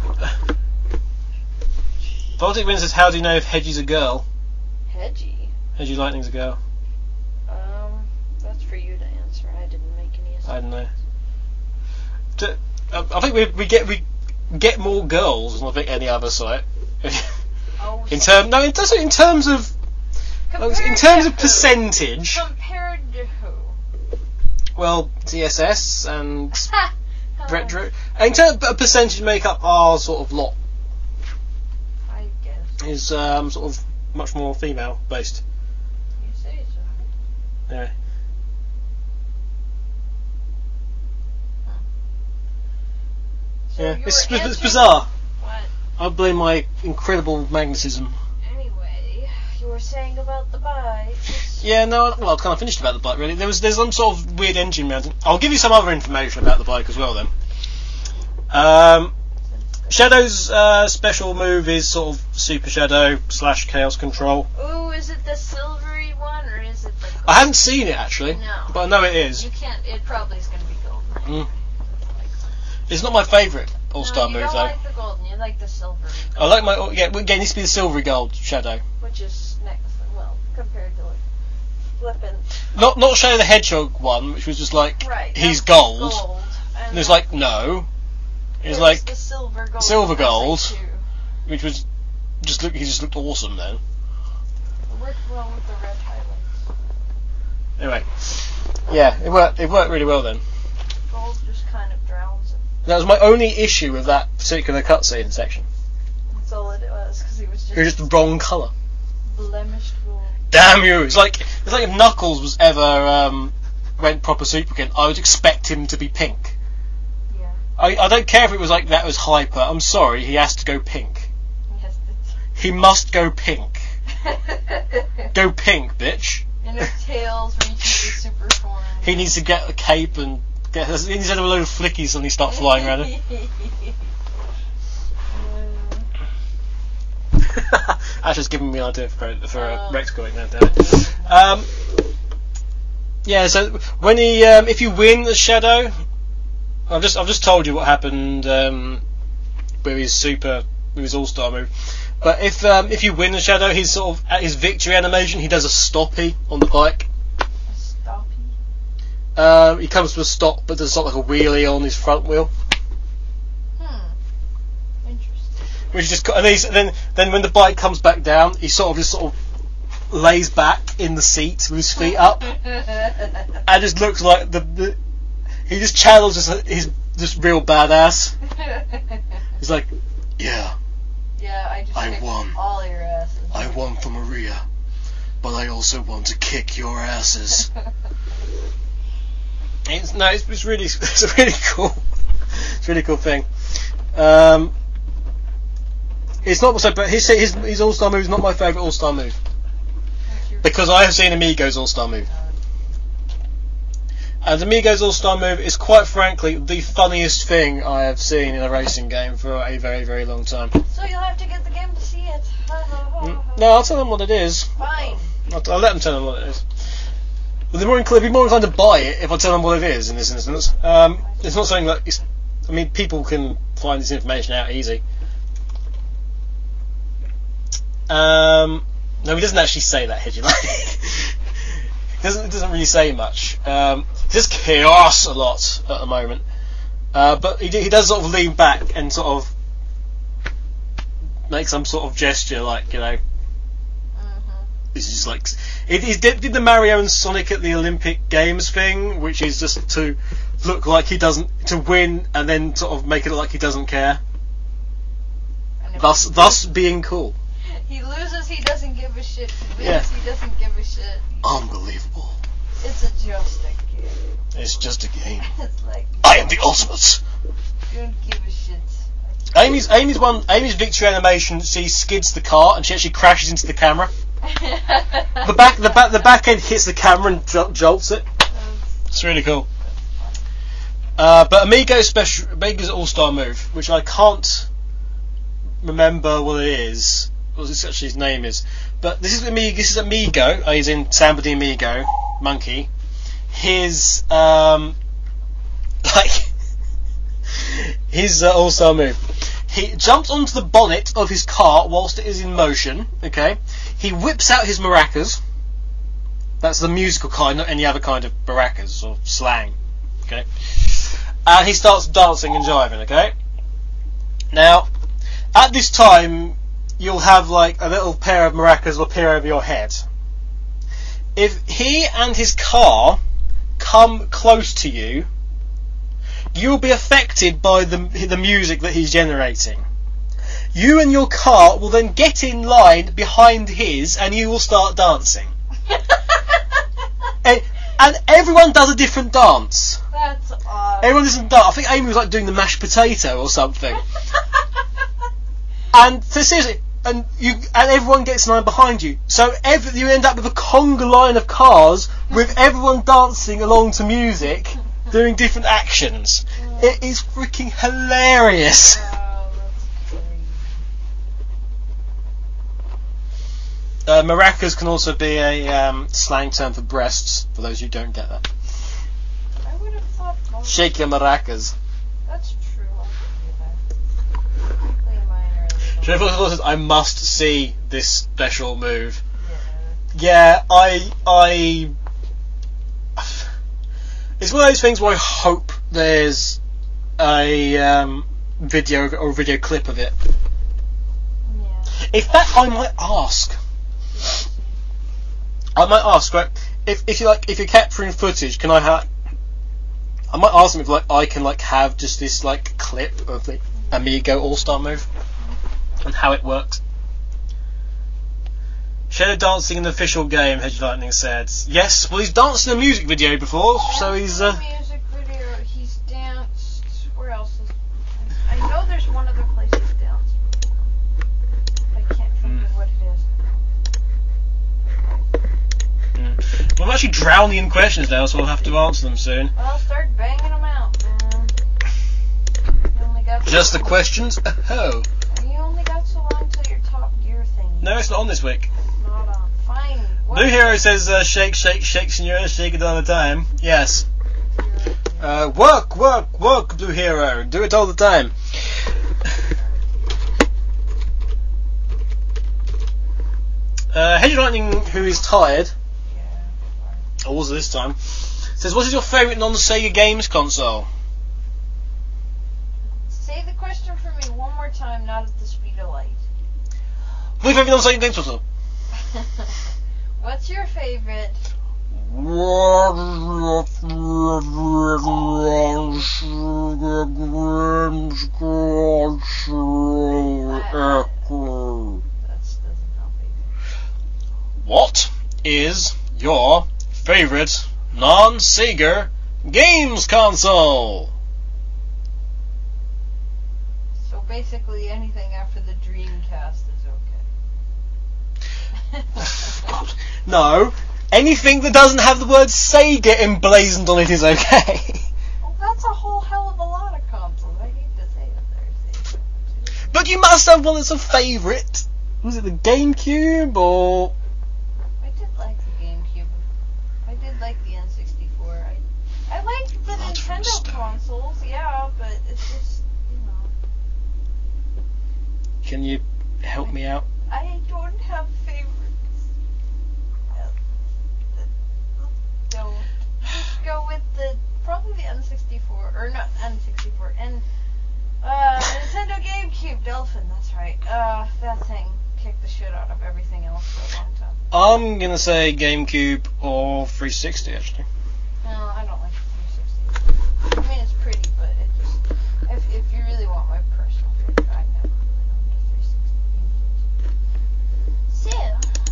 Baltic Wind says, how do you know if Hedgie's a girl? Hedgie. Hedgie Lightning's a girl. Um, that's for you to answer. I didn't make any assumptions. I don't know. To, uh, I think we we get we get more girls than I think any other site. Oh, in term no, it doesn't in terms of compared in terms to of who? percentage. Compared to who? Well, T S S and Oh, Retro. In terms of percentage makeup, our sort of lot I guess. is um, sort of much more female based. You say so. Yeah. So Yeah, your it's, it's answer- bizarre. What? I blame my incredible magnetism. Anyway, you were saying about the bikes. Yeah, no, well, I kind of finished about the bike, really. There was there's some sort of weird engine mounting. I'll give you some other information about the bike as well, then. Um, Shadow's uh, special move is sort of Super Shadow slash Chaos Control. Ooh, is it the silvery one or is it the gold? I haven't seen it, actually, No. but I know it is. You can't, it probably is going to be gold. Mm. It's not my favourite All-Star no, you move, don't though. like the golden, you like the silvery. I like my... Yeah, well, again, it needs to be the silvery gold Shadow. Which is next, well, compared to like flippin'. Not not Shadow the Hedgehog one, which was just like, Right. he's that's gold. gold. And it's like, no. It's there's like, the silver gold. silver gold. Too. which was... just look, he just looked awesome then. It worked well with the red highlights. Anyway. Yeah, it worked, it worked really well then. Gold just kind of drowns it. That was my only issue with that particular cutscene section. That's all it was, because he was just, It was just the wrong colour. blemished gold. Damn you! It's like it's like if Knuckles was ever um, went proper Super again, I would expect him to be pink. Yeah. I, I don't care if it was like that was Hyper. I'm sorry, he has to go pink. Yes, He must go pink. it's... Go pink, bitch. And his tails reaches the super form. He needs to get a cape and get. He needs to have a load of flickies and he start flying around him. That's just giving me an idea for for uh, Oh. Rex going now, damn it. Um, yeah, so when he, um, if you win the Shadow, I've just I've just told you what happened um, with his super, with his All Star move. But if um, if you win the Shadow, his sort of at his victory animation, he does a stoppy on the bike. Stoppy. Um, he comes to a stop, but does sort of like a wheelie on his front wheel. Hmm. Interesting. Which is just, and he's, then then when the bike comes back down, he sort of just sort of lays back in the seat with his feet up, and just looks like the, the he just channels just his just real badass. He's like, yeah, yeah, I just I kicked won. all your asses. I won for Maria, but I also want to kick your asses. It's, no, it's, it's really it's a really cool, it's a really cool thing. Um, it's not so, but his his, his All Star move is not my favourite All Star move What's your because I have seen Amigo's All Star move. And Amigo's All Star move is quite frankly the funniest thing I have seen in a racing game for a very, very long time. So you'll have to get the game to see it. Mm, No, I'll tell them what it is. Fine. I'll, I'll let them tell them what it is. Well, they're more inclined, they'd be more inclined to buy it if I tell them what it is in this instance. Um, it's not something that... It's, I mean, people can find this information out easy. Um, no, he doesn't actually say that, Hedgie. Like, it doesn't, it doesn't really say much. Um, he says chaos a lot at the moment. Uh, but he, he does sort of lean back and sort of make some sort of gesture, like, you know, this is like he, he did, did the Mario and Sonic at the Olympic Games thing, which is just to look like he doesn't to win and then sort of make it look like he doesn't care. And if Thus, he thus being cool. He loses, he doesn't give a shit. He wins, Yeah. he doesn't give a shit. Unbelievable. It's a just a game. It's just a game. It's like, I am the ultimate. don't give a shit. Amy's Amy's one Amy's victory animation. She skids the car and she actually crashes into the camera. The back the back the back end hits the camera and jol- jolts it. It's really cool. Uh, but Amigo's special, Amigo's All-Star move, which I can't remember what it is, what this actually his name is. But this is Amigo. This is Amigo. Uh, he's in Samba de Amigo, Monkey. His um, like his uh, all-star move. He jumps onto the bonnet of his car whilst it is in motion, okay? He whips out his maracas. That's the musical kind, not any other kind of maracas or slang, okay? And he starts dancing and jiving, okay? Now, at this time, you'll have like a little pair of maracas will appear over your head. If he and his car come close to you, you'll be affected by the the music that he's generating. You and your car will then get in line behind his, and you will start dancing. and, and everyone does a different dance. That's odd. Everyone doesn't dance. I think Amy was like doing the mashed potato or something. And so seriously, and you and everyone gets in line behind you. So every, you end up with a conga line of cars with everyone dancing along to music, doing different actions. It is freaking hilarious. Wow, that's crazy. Uh, maracas can also be a um, slang term for breasts, for those who don't get that. I would have thought most. Shake your maracas. That's true. I'll give you that. Typically mine are a little- Jennifer also says, I must see this special move. Yeah. Yeah, I, I, it's one of those things where I hope there's a um, video or a video clip of it. Yeah. In fact, I might ask. I might ask, right? If if you like, if you're capturing footage, can I have? I might ask them if like I can like have just this like clip of the Amigo All-Star move and how it works. Shadow dancing in the official game, Hedge Lightning said. Yes, well he's danced in a music video before, so he's uh. Music video. He's danced. Where else is? I know there's one other place he's danced. I can't think of what it is. Mm. Well, I'm actually drowning in questions now, so I'll have to answer them soon. Well, start banging them out, man. You only got Just the questions? Oh. You only got so long till your Top Gear thing. No, it's not on this week. Not on. Fine. What Blue Hero says, uh, shake, shake, shake, senora, shake it all the time. Yes. Uh, work, work, work, Blue Hero. Do it all the time. Uh, Hedge Lightning, who is tired, or was it this time, says, what is your favourite non-Sega games console? Say the question for me one more time, not at the speed of light. What is your favourite non-Sega games console? What's your favorite? That doesn't help either. What is your favourite non-Sega games console? So basically anything after the Dreamcast is okay. No, anything that doesn't have the word Sega emblazoned on it is okay. Well, that's a whole hell of a lot of consoles. I hate to say it there, Sega. But you must have one that's a favourite. Was it the GameCube or? I did like the GameCube. I did like the N sixty-four. I I liked the Blood from Nintendo Stone. consoles, yeah, but it's just, you know, Can you help me out? I don't have favorites. Uh, Don't. Just go with the, probably the N sixty-four, or not N sixty-four, and uh, Nintendo GameCube, Dolphin, that's right. Uh, that thing kicked the shit out of everything else for a long time. I'm gonna say GameCube or three sixty actually. No, I don't like the three sixty. I mean, it's pretty, but it just, if, if you really want my personal favorite, I never really owned a three sixty. So,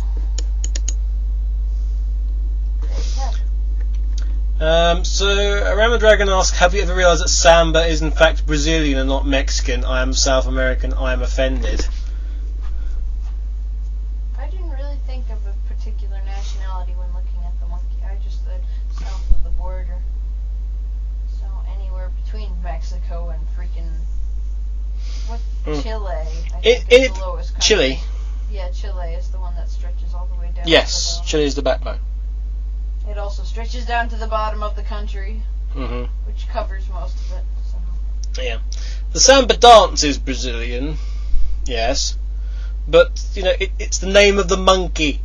there you have it. Um, so, Rama Dragon asks, have you ever realised that Samba is in fact Brazilian and not Mexican? I am South American, I am offended. I didn't really think of a particular nationality when looking at the monkey. I just said south of the border. So anywhere between Mexico and freaking what Mm. Chile. I It, think is it, the lowest country. Chile. Yeah, Chile is the one that stretches all the way down. Yes, to the Chile is the backbone. It also stretches down to the bottom of the country, hmm which covers most of it. So. Yeah. The samba dance is Brazilian, yes, but you know it, it's the name of the monkey.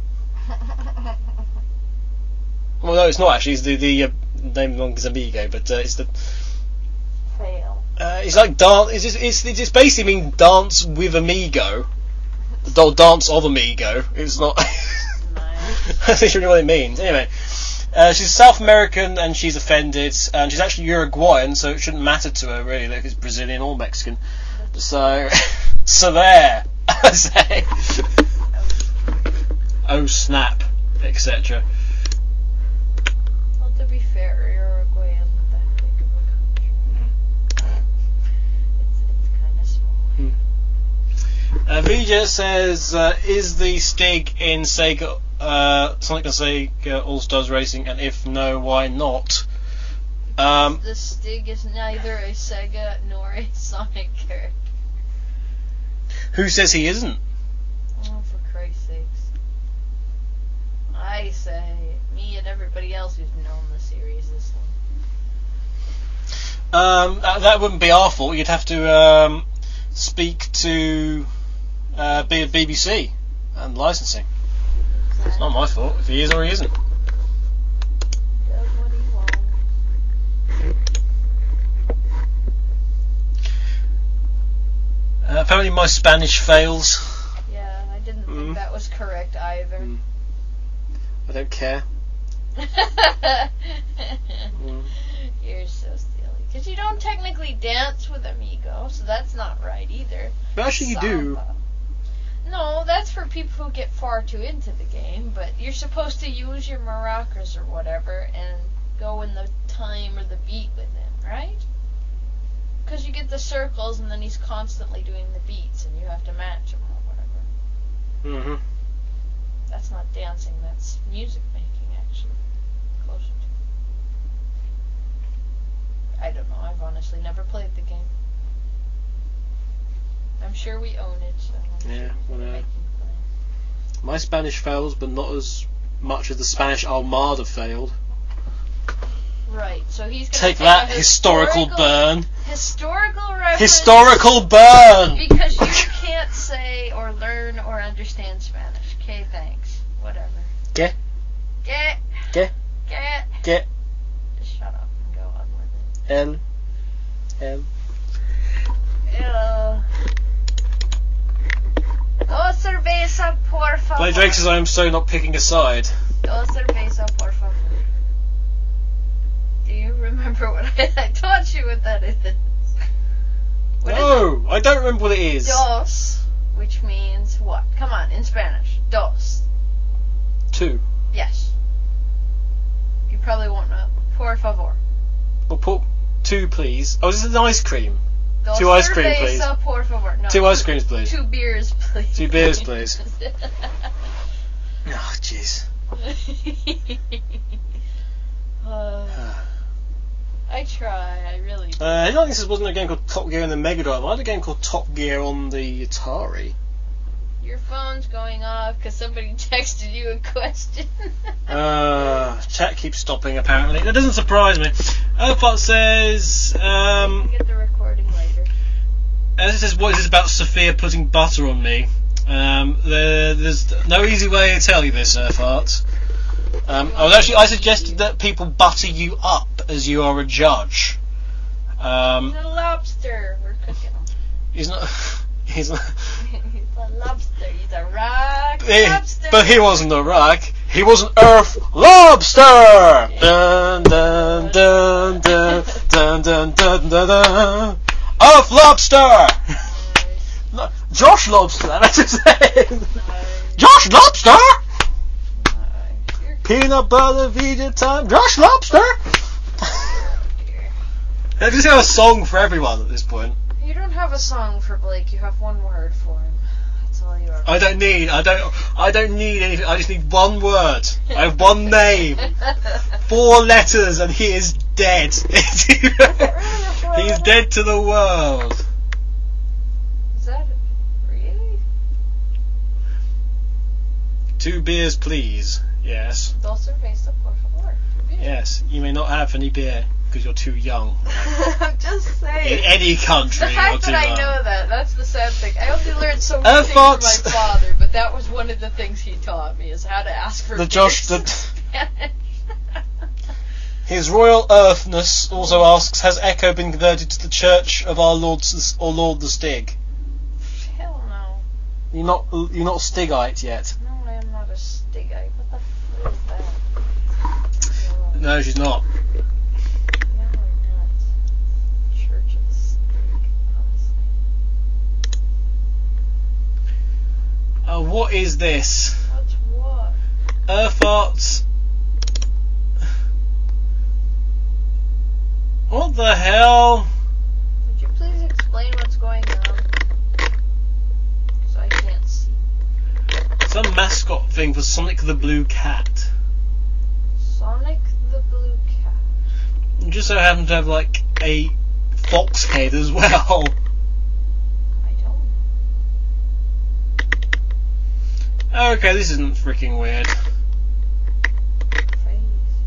Well, no, it's not actually. It's the the uh, name of the monkey's amigo, but uh, it's the. Fail. Uh, it's like dance. It's, it's it's it's basically mean dance with amigo. The dance of amigo. It's not. Nice. That's literally what it means. Anyway, uh, she's South American and she's offended, and she's actually Uruguayan, so it shouldn't matter to her really if it's Brazilian or Mexican. So, so there. I say. Oh snap, et cetera. Well, to be fair, Uruguay isn't that big of a country. It's it's kind of small. Uh, Vija says, uh, is the Stig in Sega uh, Sonic and Sega All Stars Racing, and if no, why not? Um, The Stig is neither a Sega nor a Sonic character. who says he isn't? Oh, for Christ's sakes. I say, me and everybody else who's known the series this long. Um, that, that wouldn't be our fault. You'd have to um, speak to uh, B- BBC and licensing. It's not my fault if he is or he isn't. Does what he wants. Uh, apparently my Spanish fails. Yeah, I didn't Mm. think that was correct either. Mm. I don't care. Mm. You're so silly. Because you don't technically dance with Amigo, so that's not right either. But actually you do. Samba. No, that's for people who get far too into the game, but you're supposed to use your maracas or whatever and go in the time or the beat with him, right? Because you get the circles and then he's constantly doing the beats and you have to match him or whatever. Mm-hmm. That's not dancing, that's music making, actually. Closer to. I don't know, I've honestly never played the game. I'm sure we own it, so I'm Yeah, sure we're well, uh, making plans. My Spanish fails, but not as much as the Spanish Armada failed. Right, so he's gonna Take take that, a historical burn. Historical reference. Historical burn! Because you can't say or learn or understand Spanish. Okay, thanks. Whatever. ¿Qué? Get. ¿Qué? Get. ¿Qué? Just shut up and go on with it. El. El. Uh, Dos cerveza, por favor. Blade Drake says I am so not picking a side. Dos cerveza, por favor. Do you remember what I, I taught you what that is? What is No, I don't remember what it is. Dos, which means what? Come on, in Spanish. Dos. Two. Yes. You probably won't know. Por favor. Well, put two, please. Oh, this is an ice cream. Dos Two ice cream, cerveza, por favor. No, Two ice creams, please. Two beers, please. Two beers, please. Oh, jeez. uh, I try, I really do. Uh, I don't think this wasn't a game called Top Gear on the Mega Drive. I had a game called Top Gear on the Atari. Your phone's going off because somebody texted you a question. Uh, chat keeps stopping apparently. That doesn't surprise me. Opot says, um, Get the recording later. as it says, what is this about Sophia putting butter on me? Um, there, there's no easy way to tell you this, uh, Farts. Um, I was actually, I suggested that people butter you up as you are a judge. Um, He's a lobster. We're cooking him. he's not, he's not, He's a lobster. He's a rock Eh, lobster. but he wasn't a rock. He was an earth lobster. Dun dun dun dun dun dun dun dun dun. Earth lobster. Nice, No, Josh Lobster. That's his name. nice, Josh Lobster. nice. You're Peanut butter vegan time. Josh Lobster. here. I just have a song for everyone at this point. You don't have a song for Blake. You have one word for him. That's all you are. I don't need. I don't. I don't need anything. I just need one word. I have one name. Four letters, and he is dead. He is dead to the world. Is that really? Two beers, please. Yes. Dos cerveza, por favor. Beer. Yes. You may not have any beer. because you're too young. I'm just saying. In any country, The you're fact too that I young. know that, that's the sad thing. I only learned so many Earth things from farts. my father, but that was one of the things he taught me, is how to ask for The Josh, beers. the, His Royal Earthness also asks, has Echo been converted to the Church of Our Lord S- or Lord the Stig? Hell no. You're not you're not Stigite yet. No, I am not a Stigite. What the f*** is that? No, she's not. No, I'm not. Church of the Stig, honestly. Oh, what is this? What's what? Eartharts. What the hell? Would you please explain what's going on? Because I can't see. Some mascot thing for Sonic the Blue Cat. Sonic the Blue Cat. You just so happen to have like a fox head as well. I don't know. Okay, this isn't freaking weird. Phase.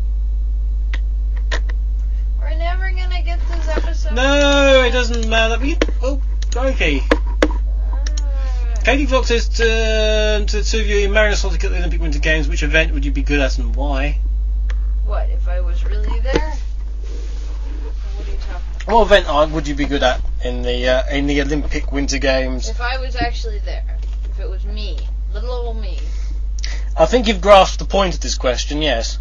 We're never gonna get this episode. No, it doesn't matter. We, oh, okay. Uh, Katie Fox says to, to the two of you, in Mario Sonic at the Olympic Winter Games, which event would you be good at and why? What, if I was really there? What are you talking about? What event uh, would you be good at in the uh, in the Olympic Winter Games? If I was actually there. If it was me. Little old me. I think you've grasped the point of this question, yes.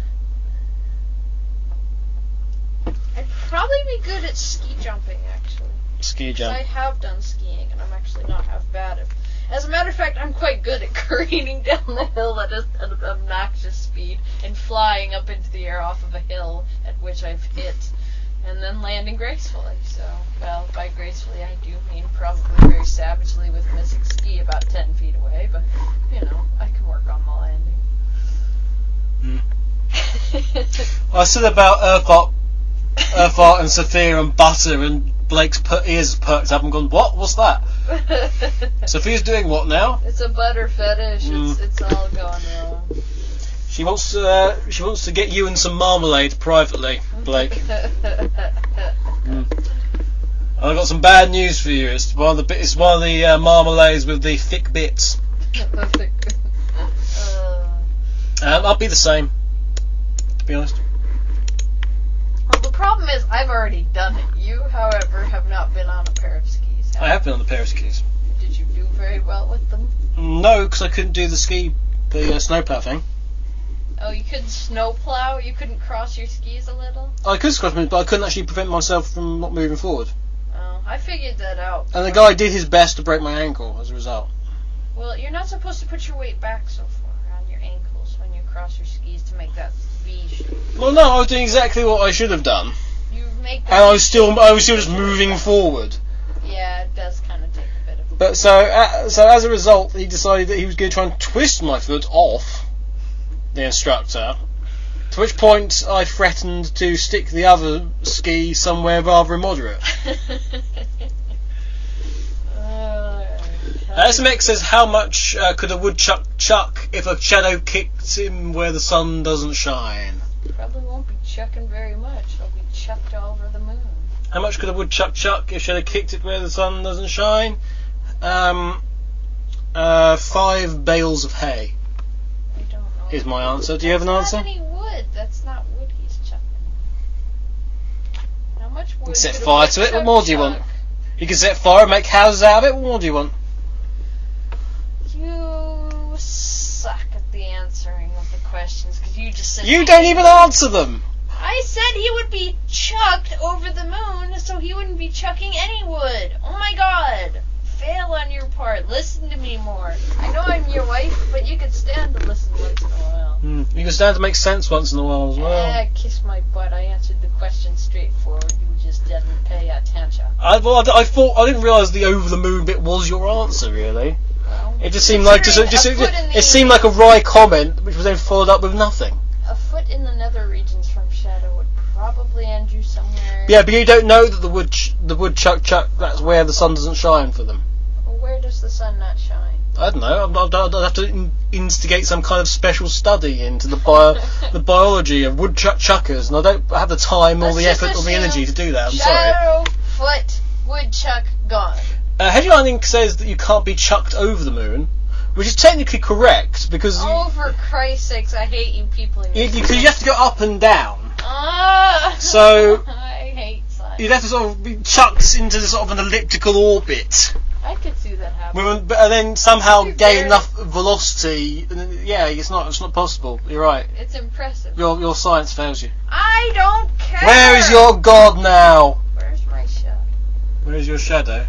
I'd probably be good at ski jumping, actually. Ski 'Cause jump. I have done skiing, and I'm actually not half bad at. As a matter of fact, I'm quite good at careening down the hill at a- an obnoxious speed and flying up into the air off of a hill at which I've hit, and then landing gracefully. So, well, by gracefully I do mean probably very savagely with missing ski about ten feet away, but, you know, I can work on the landing. Hmm. I said about Earthart, Earthart and Sophia and butter, and Blake's per- ears perked up and gone, what? What's that? Sophia's doing what now? It's a butter fetish. Mm. It's it's all going wrong. She wants to, uh, she wants to get you in some marmalade privately, Blake. Mm. I've got some bad news for you. It's one of the bi- it's one of the uh, marmalades with the thick bits. uh, Um, I'll be the same, to be honest. well, the problem is I've already done it. You, however, have not been on a pair of skis. I have been on the pair of skis. Did you do very well with them? No, because I couldn't do the ski, the uh, snowplow thing. Oh, you couldn't snowplow? You couldn't cross your skis a little? I could cross me, but I couldn't actually prevent myself from not moving forward. Oh, I figured that out. And the guy did his best to break my ankle as a result. Well, you're not supposed to put your weight back so far on your ankles when you cross your skis to make that V shape. Well, no, I was doing exactly what I should have done, You make and I was still, I was still just moving forward. Yeah, it does kind of take a bit of. But so, uh, so as a result, he decided that he was going to try and twist my foot off the instructor. To which point, I threatened to stick the other ski somewhere rather immoderate. uh, S M X says, how much uh, could a woodchuck chuck if a shadow kicked him where the sun doesn't shine? Probably won't be chucking very much. It'll be chucked all over the moon. How much could a woodchuck chuck if shadow kicked it where the sun doesn't shine? Um, uh, five bales of hay I don't know. is my answer. Do you have an That's answer? not any wood. That's not wood he's chucking. How much wood? Set could a fire to it. What woodchuck more do you chuck? want? You can set fire and make houses out of it. What more do you want? You suck at the answering of the questions because you just said You don't even answer them. I said he would be chucked over the moon, so he wouldn't be chucking any wood. Oh my god. Fail on your part. Listen to me more. I know I'm your wife, but you could stand to listen once in a while. Hmm. You can stand to make sense once in a while as well. Ah, kiss my butt. I answered the question straightforward. You just didn't pay attention. I, well, I, I thought I didn't realise the over the moon bit was your answer. Really, Well, it just seemed like just, it, just, considering it, a foot in it the- seemed like a wry comment, which was then followed up with nothing. A foot in the nether regions from Shadow would probably end you somewhere. Yeah, but you don't know that the wood ch- the woodchuck chuck that's where the sun doesn't shine for them. Well, where does the sun not shine? I don't know. I'd, I'd, I'd have to in- instigate some kind of special study into the bio, the biology of woodchuck chuckers, and I don't have the time or Let's the just effort or the assume energy to do that. I'm sorry. Shadowfoot woodchuck gone. Uh, Hedgehog Lightning says that you can't be chucked over the moon, which is technically correct because Oh, for Christ's sakes, I hate you people. you, you, 'cause you have to go up and down. Ah, So- I hate science. You'd have to sort of be chucked into sort of an elliptical orbit, I could see that happen. with- but- and then somehow You gain dare. enough velocity. And then, yeah, it's not. It's not possible. You're right. It's impressive. Your your science fails you. I don't care. Where is your god now? Where's my shot? Where is your shadow?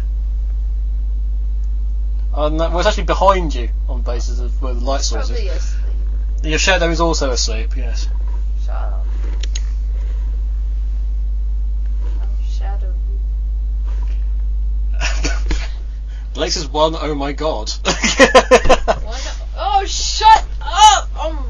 Oh, no, well, it's actually behind you on the basis of where the light source Probably is. asleep. Your shadow is also asleep. Yes. Shut up. I'll shadow you. Blake says one. Oh my god. One, oh, shut up! Um.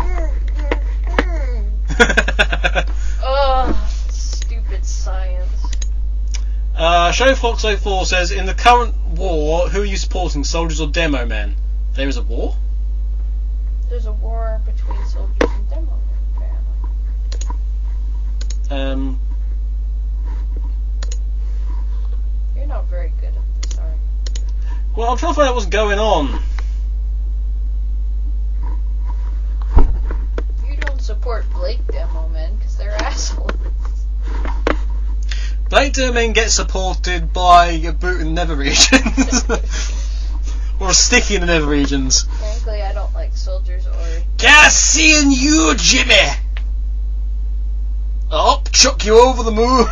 Ugh, stupid science. Uh, Show Fox oh four says, in the current war, who are you supporting, soldiers or demo men? There is a war? There's a war between soldiers and demo men, apparently. Um, You're not very good at this, are you? well, I'm trying to find out what's going on. You don't support Blake demo men because they're assholes. Blake Dermain gets supported by a boot in the nether regions. Or a sticky in the nether regions. Frankly, I don't like soldiers or... Just seeing you, Jimmy! I'll chuck you over the moon!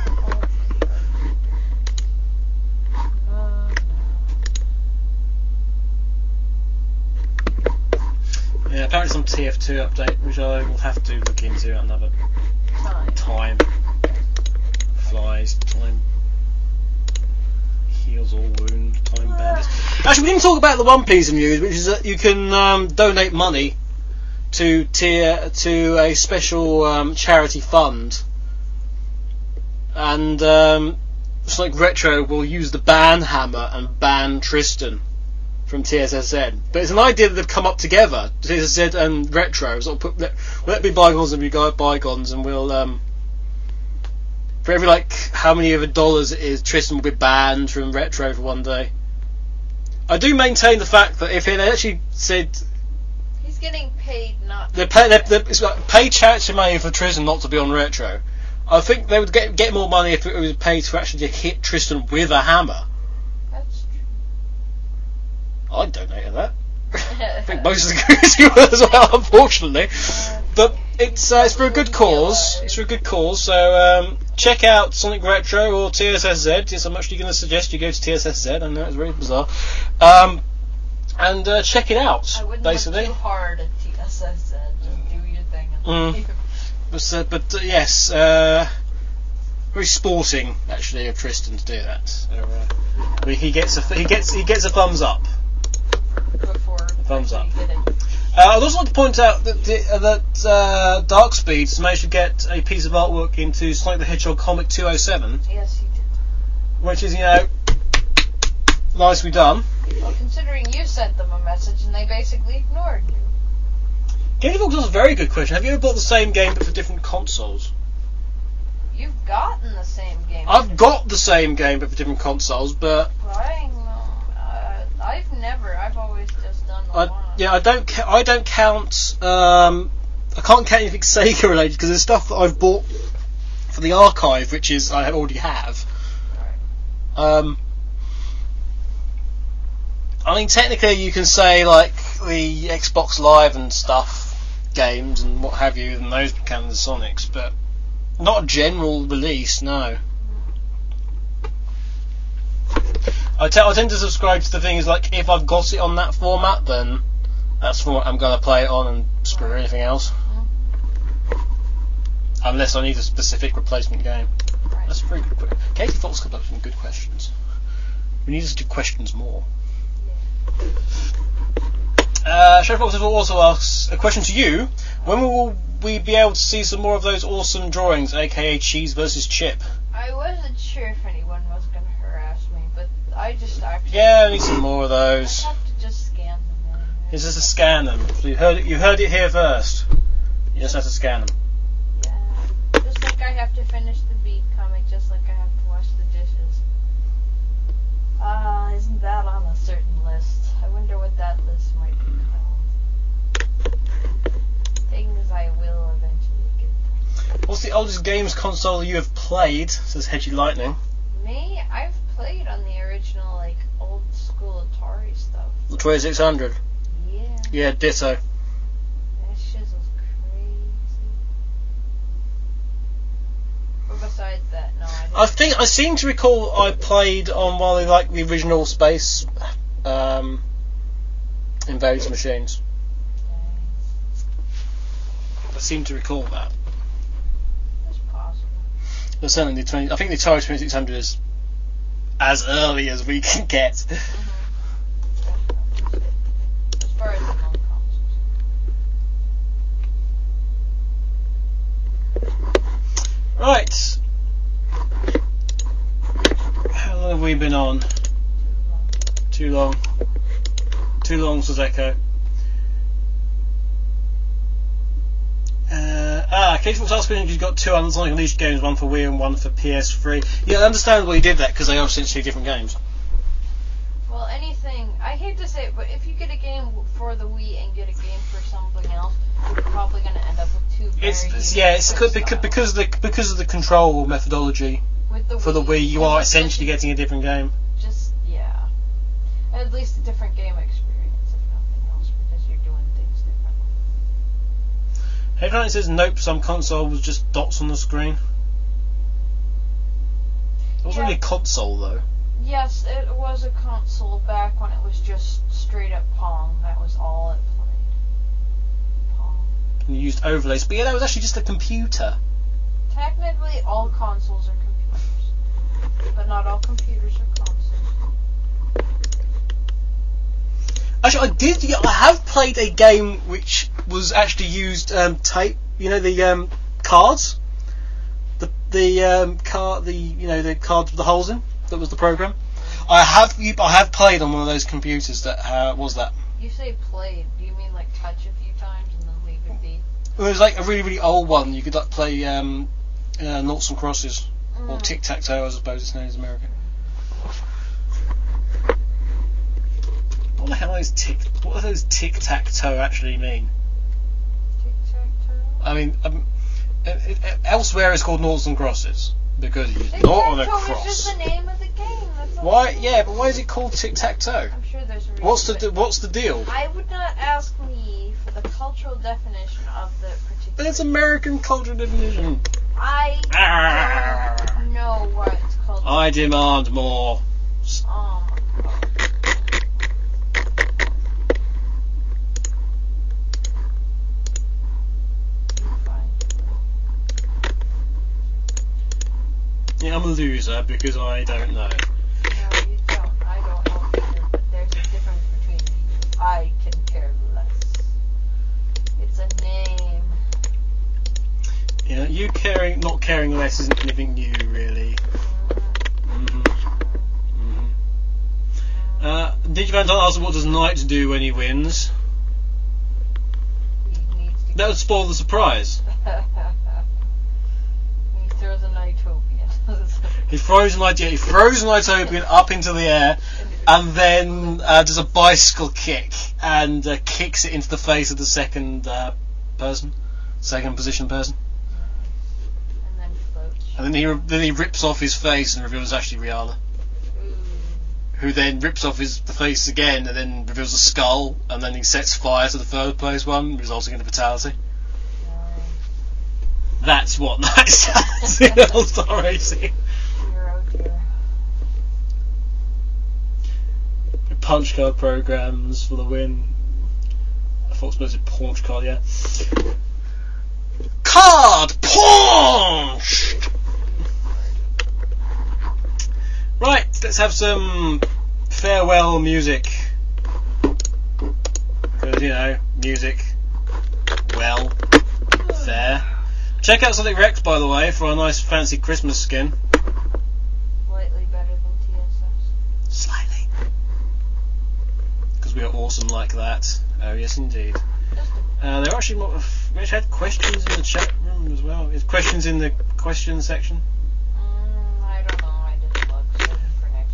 Uh, Yeah, apparently some T F two update, which I will have to look into at another time. time. Flies, time heals all wound, time bandits. Actually, we didn't talk about the one piece of news, which is that you can um, donate money to tier to a special um, charity fund, and um, Sonic Retro will use the ban hammer and ban Tristan from T S S Z. But it's an idea that they've come up together, T S S Z and Retro. Sort of put let, let it be bygones and be bygones, and we'll um, for every like how many of a dollars it is, Tristan will be banned from Retro for one day. I do maintain the fact that if it actually said He's getting paid not they to pay, do they, that. they, it's like pay charity money for Tristan not to be on Retro, I think they would get get more money if it was paid to actually hit Tristan with a hammer. That's I'd donate to that. true. I think most of the community will as well, unfortunately. But it's uh, it's for a good cause. It's for a good cause. So um, check out Sonic Retro or T S S Z. Yes, I'm actually going to suggest you go to T S S Z. I know it's very bizarre. Um, and uh, check it out. I wouldn't basically. look too hard at T S S Z. Just do your thing. And Mm. leave. But, uh, but uh, yes, uh, very sporting actually of Tristan to do that. So, uh, he gets a he gets he gets a thumbs up. Before Thumbs up. actually getting- Uh, I'd also like to point out that the, uh, that uh, Darkspeed's managed to get a piece of artwork into Sonic the Hedgehog comic two oh seven, Yes, he did. which is, you know, nicely done. Well, considering you sent them a message and they basically ignored you. GameFox has a very good question. Have you ever bought the same game but for different consoles? You've gotten the same game. I've got the same game but for different consoles, but I know. Uh, I've never. I've always just done the I, one. yeah, I don't. Ca- I don't count. Um, I can't count anything Sega related because there's stuff that I've bought for the archive, which is I already have. Um, I mean, technically, you can say like the Xbox Live and stuff games and what have you, and those count as Sonics, but not a general release. No. I, te- I tend to subscribe to the things like if I've got it on that format, then that's the format I'm going to play it on and screw anything else. Unless I need a specific replacement game. Right. That's a very good question. Katie Fox comes up with some good questions. We need to do questions more. Uh, Sheriff Fox also asks a question to you. When will we be able to see some more of those awesome drawings, aka Cheese versus Chip? I wasn't sure if anyone was going to harass me, but I just actually. Yeah, I need some more of I those. have to just It's just to scan them. So you heard it. You heard it here first. You just have to scan them. Yeah. Just like I have to finish the Beat comic, just like I have to wash the dishes. Ah, uh, isn't that on a certain list? I wonder what that list might be called. Things I will eventually get. What's the oldest games console you have played? Says Hedgie Lightning. Me? I've played on the original, like, old school Atari stuff. The twenty-six hundred. Yeah. Yeah, ditto. That shit was crazy. But besides that, no, I didn't. I think I seem to recall I played on one of the, like the original Space um, Invaders machines. I seem to recall that. It's possible. But certainly the twenty. I think the Atari twenty-six hundred is as early as we can get. Mm-hmm. As far as the home consoles. Right. How long have we been on? Too long. Too long, says Echo. Uh, ah, Katie was asking if you've got two Sonic Unleashed games, one for Wii and one for P S three. Yeah, I understand why you did that, because they are essentially different games. Well, anything, I hate to say it, but if you get a game for the Wii and get a game for something else, you're probably going to end up with two very It's, it's unique yeah, it's play because, styles. because of the because of the control methodology With the for the Wii, you yeah, are but essentially just- getting a different game. Just, yeah. At least a different game experience, if nothing else, because you're doing things differently. Headline says nope, some console was just dots on the screen. It wasn't Yeah. really a console though. Yes, it was a console back when it was just straight up Pong. That was all it played. Pong. And you used overlays, but yeah, that was actually just a computer. Technically, all consoles are computers. But not all computers are consoles. Actually, I did. Yeah, I have played a game which was actually used um, tape. You know the um, cards, the the um, card, the you know the cards with the holes in. That was the program. I have I have played on one of those computers that uh, was that. You say played. Do you mean like touch a few times and then leave it be? It was like a really really old one. You could like play um, uh, noughts and crosses or Mm. tic tac toe, I suppose it's known as America. What the hell is tic? What do those tic tac toe actually mean? Tic-tac-toe? I mean, um, it, it, elsewhere it's called noughts and crosses because it's not on a Tic-tac-toe cross. is just the name of the game. That's all Why? it is. Yeah, but why is it called tic tac toe? I'm sure there's a reason. What's the but de- what's the deal? I would not ask me for the cultural definition of the particular. But it's American cultural definition. I Ah. don't know why it's called. I demand more. Oh my god. You find it. Yeah, I'm a loser because I don't know. No, you don't. I don't know either, but there's a difference between you. I can care less. It's a name. Yeah, you caring, not caring less isn't anything new, really. Mm-hmm. Mm-hmm. Uh, Digivan asks what does Knight do when he wins. He needs to That would spoil the surprise. He throws a Nightopian. He throws an idea. He throws an Nightopian up into the air, and then uh, does a bicycle kick and uh, kicks it into the face of the second uh, person, second position person. And then floats. And then he then he rips off his face and reveals actually Rihanna, Ooh. who then rips off his the face again and then reveals a skull, and then he sets fire to the third place one, resulting in a fatality. That's what Knight does in All-Star Racing. Hero dear. Punch card programs for the win. I thought it was supposed to be paunch card, yeah. Card punched! Right, let's have some farewell music. Because, you know, music, well, fair. Check out Sonic Rex, by the way, for a nice fancy Christmas skin. Slightly better than T S S. Slightly. Because we are awesome like that. Oh yes, indeed. Uh, there are actually more. We actually had questions in the chat room as well. Is questions in the question section? Mm, I don't know. I didn't look. Save it for next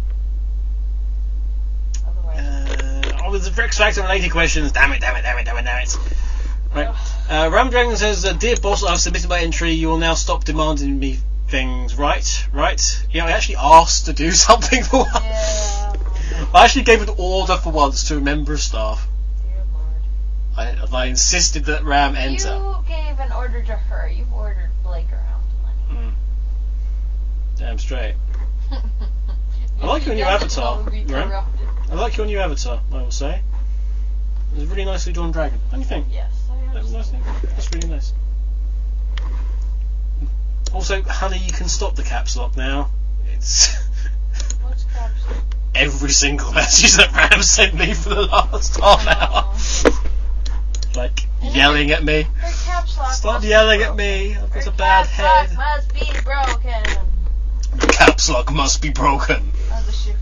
week. Otherwise. Uh, oh, there's the X Factor related questions. Damn it! Damn it! Damn it! Damn it! Damn it! Right. Uh, Ram Dragon says, uh, "Dear boss, I've submitted my entry. You will now stop demanding me things." Right, right. Yeah, I actually asked to do something for once. Yeah. I actually gave an order for once to a member of staff. Dear Lord. I, I insisted that Ram enter. You gave an order to her. You've ordered Blake around plenty. Mm. Damn straight. I like your new avatar, Ram. I like your new avatar, I will say. It's a really nicely drawn dragon. What do you think? Yes, I That was nice, understand. thing? That's really nice. Also, honey, you can stop the caps lock now. It's What's caps? every single message that Ram sent me for the last half hour. Like, yelling at me. Her caps lock Stop must be yelling at broken. me. I've got Her a bad caps head. lock must be broken. The caps lock must be broken. Oh, the shift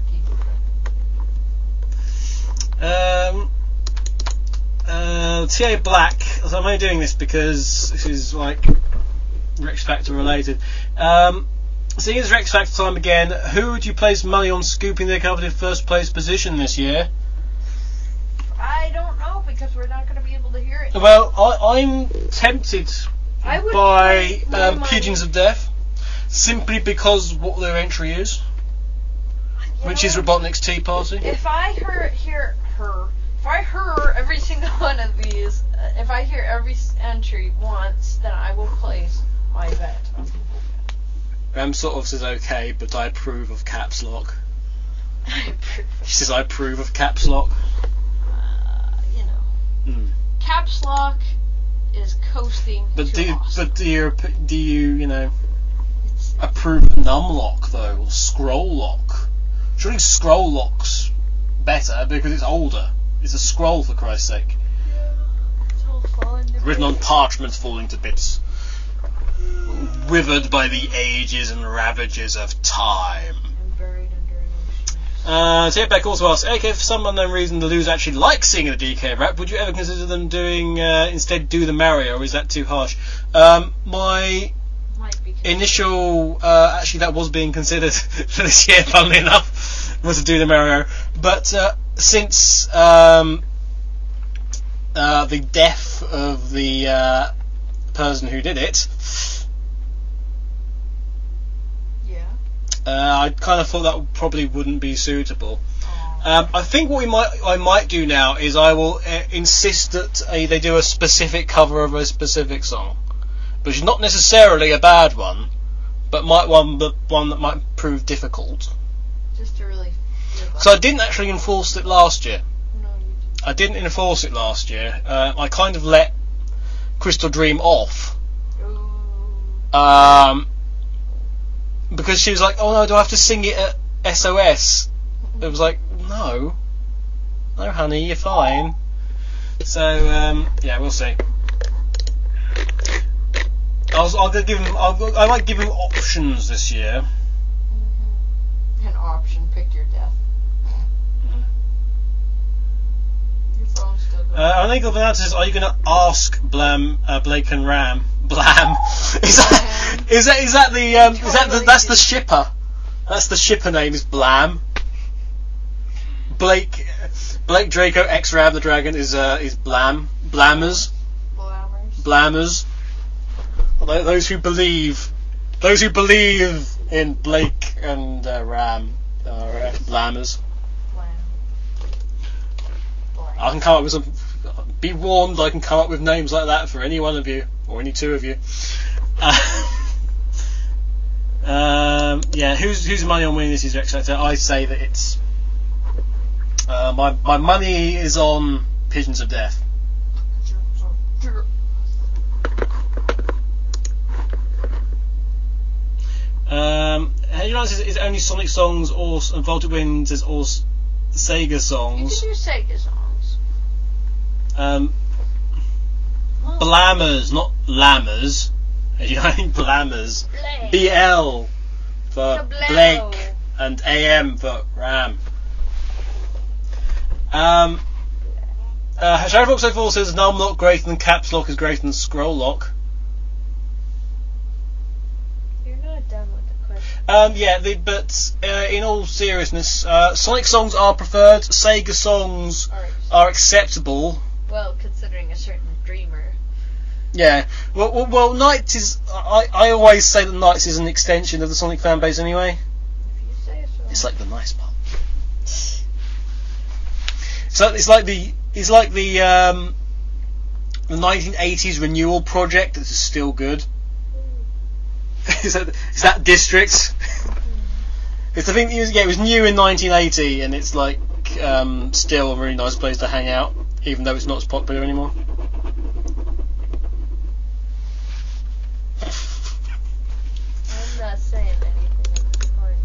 key. Um, uh, T A Black. So I'm only doing this because this is like Rex Factor related. Um, seeing as Rex Factor time again, who would you place money on scooping the coveted first place position this year? I don't know because we're not going to be able to hear it. Well, I, I'm tempted I would by put my um, money- Pigeons of Death, simply because what their entry is, You which know, is Robotnik's Tea Party. If I hear hear her, if I hear every single one of these, uh, if I hear every s- entry once, then I will place my bet. on Ram sort of says okay, but I approve of caps lock. I approve. She says I approve of caps lock. Uh, you know, Mm. caps lock is coasting But to do you, awesome. but do you do you you know It's, approve of numlock though, or scroll lock? Surely scroll lock's better because it's older. It's a scroll, for Christ's sake. yeah, it's all fun. Written on parchment falling to bits. Withered by the ages and ravages of time. And buried under an ocean. Uh, Tapeback also asks, okay, for some unknown reason the Loos actually like singing a D K rap, would you ever consider them doing, uh, instead do the Mario, or is that too harsh? Um, my Might be. initial, uh, actually that was being considered for this year, funnily enough, was to do the Mario, but uh, since um, uh, the death of the uh, person who did it, Yeah. uh, I kind of thought that probably wouldn't be suitable. Aw. Um, I think what we might, I might do now is I will uh, insist that uh, they do a specific cover of a specific song, which is not necessarily a bad one, but might one, but one that might prove difficult. Just to really. feel So I like- didn't actually enforce it last year. No, you didn't. I didn't enforce it last year. Uh, I kind of let Crystal Dream off. Ooh. Um, because she was like, oh no, do I have to sing it at S O S? It was like, no. No, honey, you're fine. So, um, yeah, we'll see. I was, I'll give him, I'll, I might give him options this year. Mhm. An option. Pick your death. Your phone's still going. Uh, I think Vanessa says, are you going to ask Blam, uh, Blake and Ram? Blam. Is that, is that, is that the, um, is that the, that's the shipper? That's the shipper name, is Blam. Blake, Blake Draco, ex Ram the Dragon, is, uh, is Blam. Blammers. Blammers. Blammers. Although those who believe, those who believe in Blake and uh, Ram are uh, Blammers. Blam. Blam. I can come up with some. Be warned, I can come up with names like that for any one of you, or any two of you. Uh, um, yeah, who's who's money on winning this year's X Factor? I say that it's. Uh, my my money is on Pigeons of Death. Um, you know, is it only Sonic songs or and Voltic Winds is all s- Sega You songs? can do Sega songs. Um, Oh. Blammers, not Lammers. You know, Blammers. Blame. B L for Kablamo. Blake and A M for Ram. Um, Uh, Shadow Fox oh four says, no, I'm not greater than Caps Lock is greater than Scroll Lock. You're not done with the question. Um, yeah, the, but uh, in all seriousness, uh, Sonic songs are preferred, Sega songs Alright. are acceptable. Well, considering a certain dreamer. Yeah, well, well, well Knights is. I, I always say that Knights is an extension of the Sonic fan base anyway. If you say so. It's like the nice part. So it's like the it's like the um, the nineteen eighties renewal project that is still good. is that is that District? It's the thing. It was, yeah, it was new in nineteen eighty, and it's like um, still a really nice place to hang out, even though it's not as popular anymore. I'm not saying anything at this point.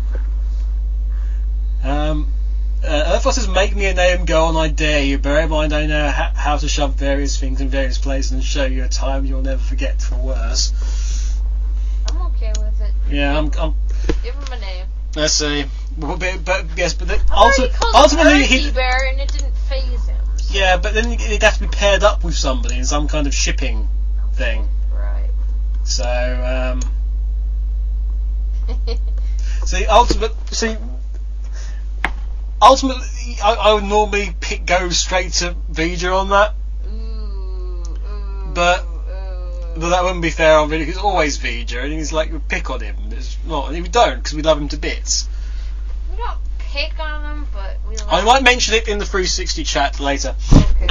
Um, uh, Earthboss says, make me a name, go on, I dare you. Bear in mind, I know ha- how to shove various things in various places and show you a time you'll never forget for worse. I'm okay with it. Yeah, I'm. I'm Give him a name. let's see. But, but, but yes, but the, I ulti- already called ultimately, him he. Earthy Bear and it didn't phase him. So. Yeah, but then it'd have to be paired up with somebody in some kind of shipping thing. Right. So, um. See, ultimate. See. Ultimately, I, I would normally pick go straight to Vija on that. Ooh, ooh, But- ooh. But that wouldn't be fair on Vija, because it's always Vija, and he's like, we pick on him. It's not, and we don't, because we love him to bits. We don't pick on him, but we love I might mention it in the three sixty chat later. Okay.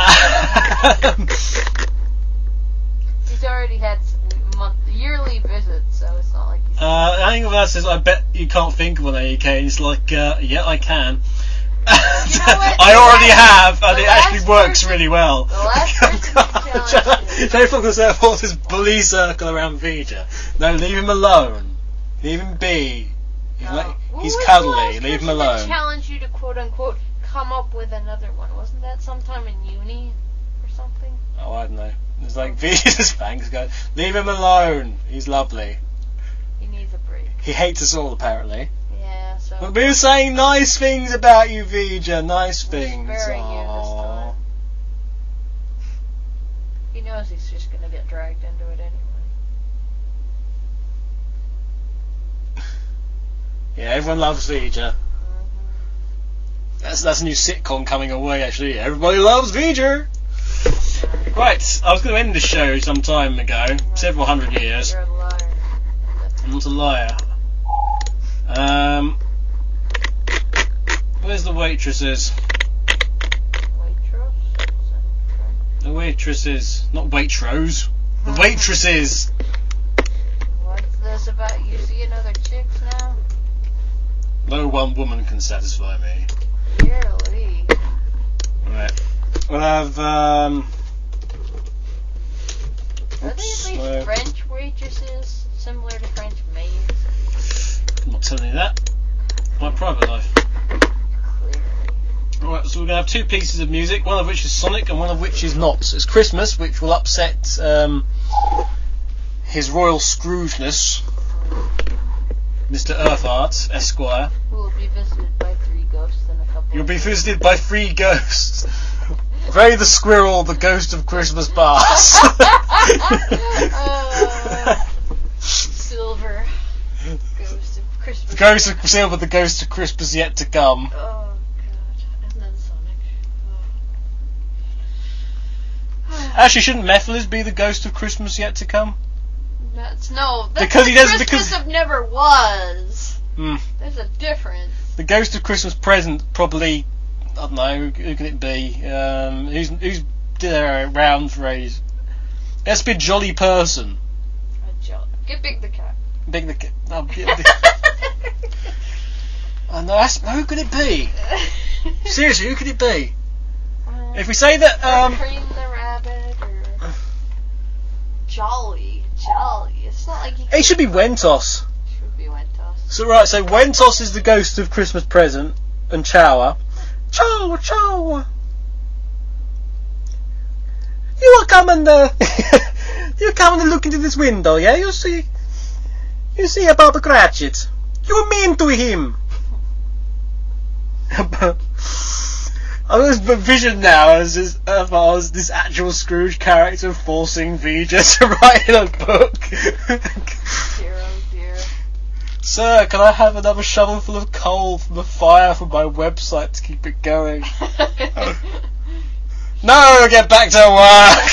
He's already had month, yearly visits, so it's not like he's... uh, I think that says, I bet you can't think of an A E K, and it's like, uh, yeah, I can. You know what? I The already last- have, and the it actually last works person- really well. the last person to challenge you. Don't fuck yourself off this bully circle around Vija. No, leave him alone. Leave him be. He's, No. like, Who he's was the cuddly. last Leave him person that alone. challenged you to quote unquote come up with another one? Wasn't that sometime in uni or something? Oh, I don't know. It's like Vija's fangs go. Leave him alone. He's lovely. He needs a break. He hates us all apparently. Yeah, so But we were saying nice things about you, Vija. Nice things. sparing you this Aww. time. He knows he's just gonna get dragged into it anyway. Yeah, everyone loves Vija. Mm-hmm. That's that's a new sitcom coming away. Actually, everybody loves Vija. Right, I was going to end the show some time ago, several hundred years. You're a liar. I'm not a liar. Um, where's the waitresses? Waitress? The waitresses, not Waitrose. The waitresses. What's this about you seeing other chicks now? No one woman can satisfy me. Really? Right. We'll have um. Are they at Oops, least uh, French waitresses, similar to French maids? I'm not telling you that. My private life. Clearly. Right, so we're going to have two pieces of music, one of which is Sonic and one of which is not. So it's Christmas, which will upset um, His Royal Scroogeness, Mister Earthart, Esquire. Who will be visited by three ghosts in a couple You'll of be days. visited by three ghosts. Ray the Squirrel, the ghost of Christmas past. Uh, Silver. Ghost of Christmas. The ghost of Silver, the ghost of Christmas yet to come. Oh, God. And then Sonic. Oh. Actually, shouldn't Mephiles be the ghost of Christmas yet to come? That's, no, that's Because what he doesn't- Christmas because- of never was. Hmm. There's a difference. The ghost of Christmas present, probably, I don't know, who, who can it be? Um, who's who's around for ages? It has to be a jolly person. A joke. Get Big the Cat. Big the. Oh, big the oh, no, that's, who could it be? Seriously, who could it be? Uh, If we say that, um, Cream the Rabbit or Jolly. Jolly. It's not like you it should be Wentos. should be Wentos. So right, so Wentos is the ghost of Christmas present, and Chowa. Chowa, Chowa. You are coming, uh, you coming to look into this window, yeah? You see, you see about the Cratchit. You mean to him. I was envisioned now as this, uh, as this actual Scrooge character forcing Vija to write in a book. Dear, oh dear. Sir, can I have another shovel full of coal from the fire from my website to keep it going? No, get back to work!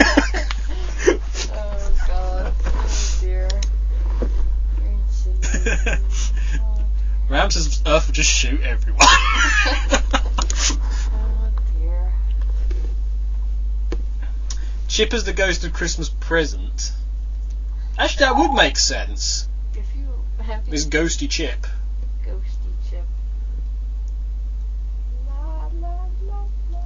Oh god. Oh dear. Ram says Earth will just shoot everyone. Oh dear. Chip is the ghost of Christmas present. Actually, that would make sense. If you have This ghosty Chip. ghosty chip. La, la, la, la, la,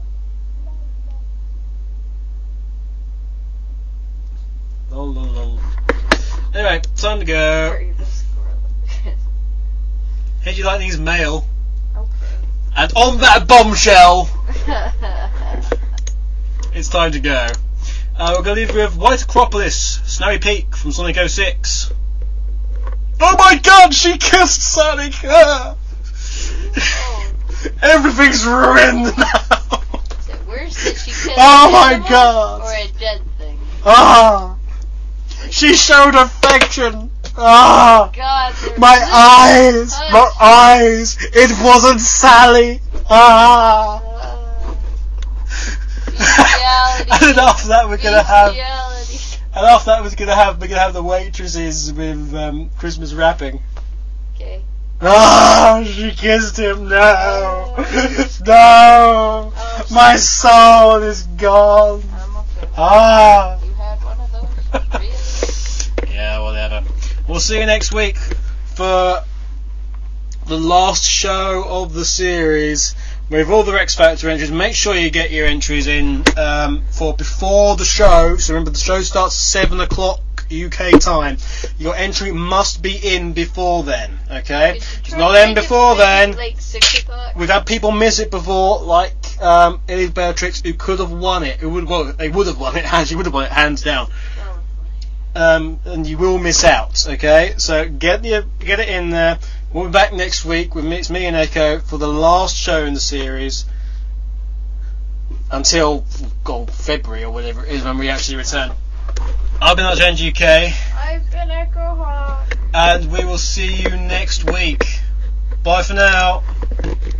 la. Lol, lol, lol. Anyway, time to go. Hurry the squirrel. How do you like these mail? Okay. And on that bombshell, it's time to go. Uh, we're going to leave with White Acropolis, Snowy Peak from Sonic oh six. Oh my god, she kissed Sonic! Ah. Oh. Everything's ruined now! So where's did she kiss Oh an my animal God. or a dead thing? Ah! She showed affection! Ah! God, there My was- eyes! Hush. My eyes! It wasn't Sally! Ah! Uh, bestiality. And then after that we're gonna have Bestiality. and after that we're gonna have we're gonna have the waitresses with um, Christmas wrapping. Okay. Ah, she kissed him. No, Oh. no, Oh, my soul is gone. I'm okay. Ah, You had one of those? Really? yeah, whatever. We'll see you next week for the last show of the series with all the X Factor entries. Make sure you get your entries in um, for before the show. So remember, the show starts seven o'clock U K time. Your entry must be in before then. Okay, Could you it's try not to in make it before maybe then. Like six o'clock. We've had people miss it before, like um, Ellie Beatrix, who could have won it. Who would well, they would have won it. She would have won it hands down. Oh, Um, and you will miss out. Okay, so get the get it in there. We'll be back next week with me, it's me and Echo for the last show in the series until God, February or whatever it is when we actually return. I've been Argent U K, I've been Echo Hawk. and we will see you next week. Bye for now.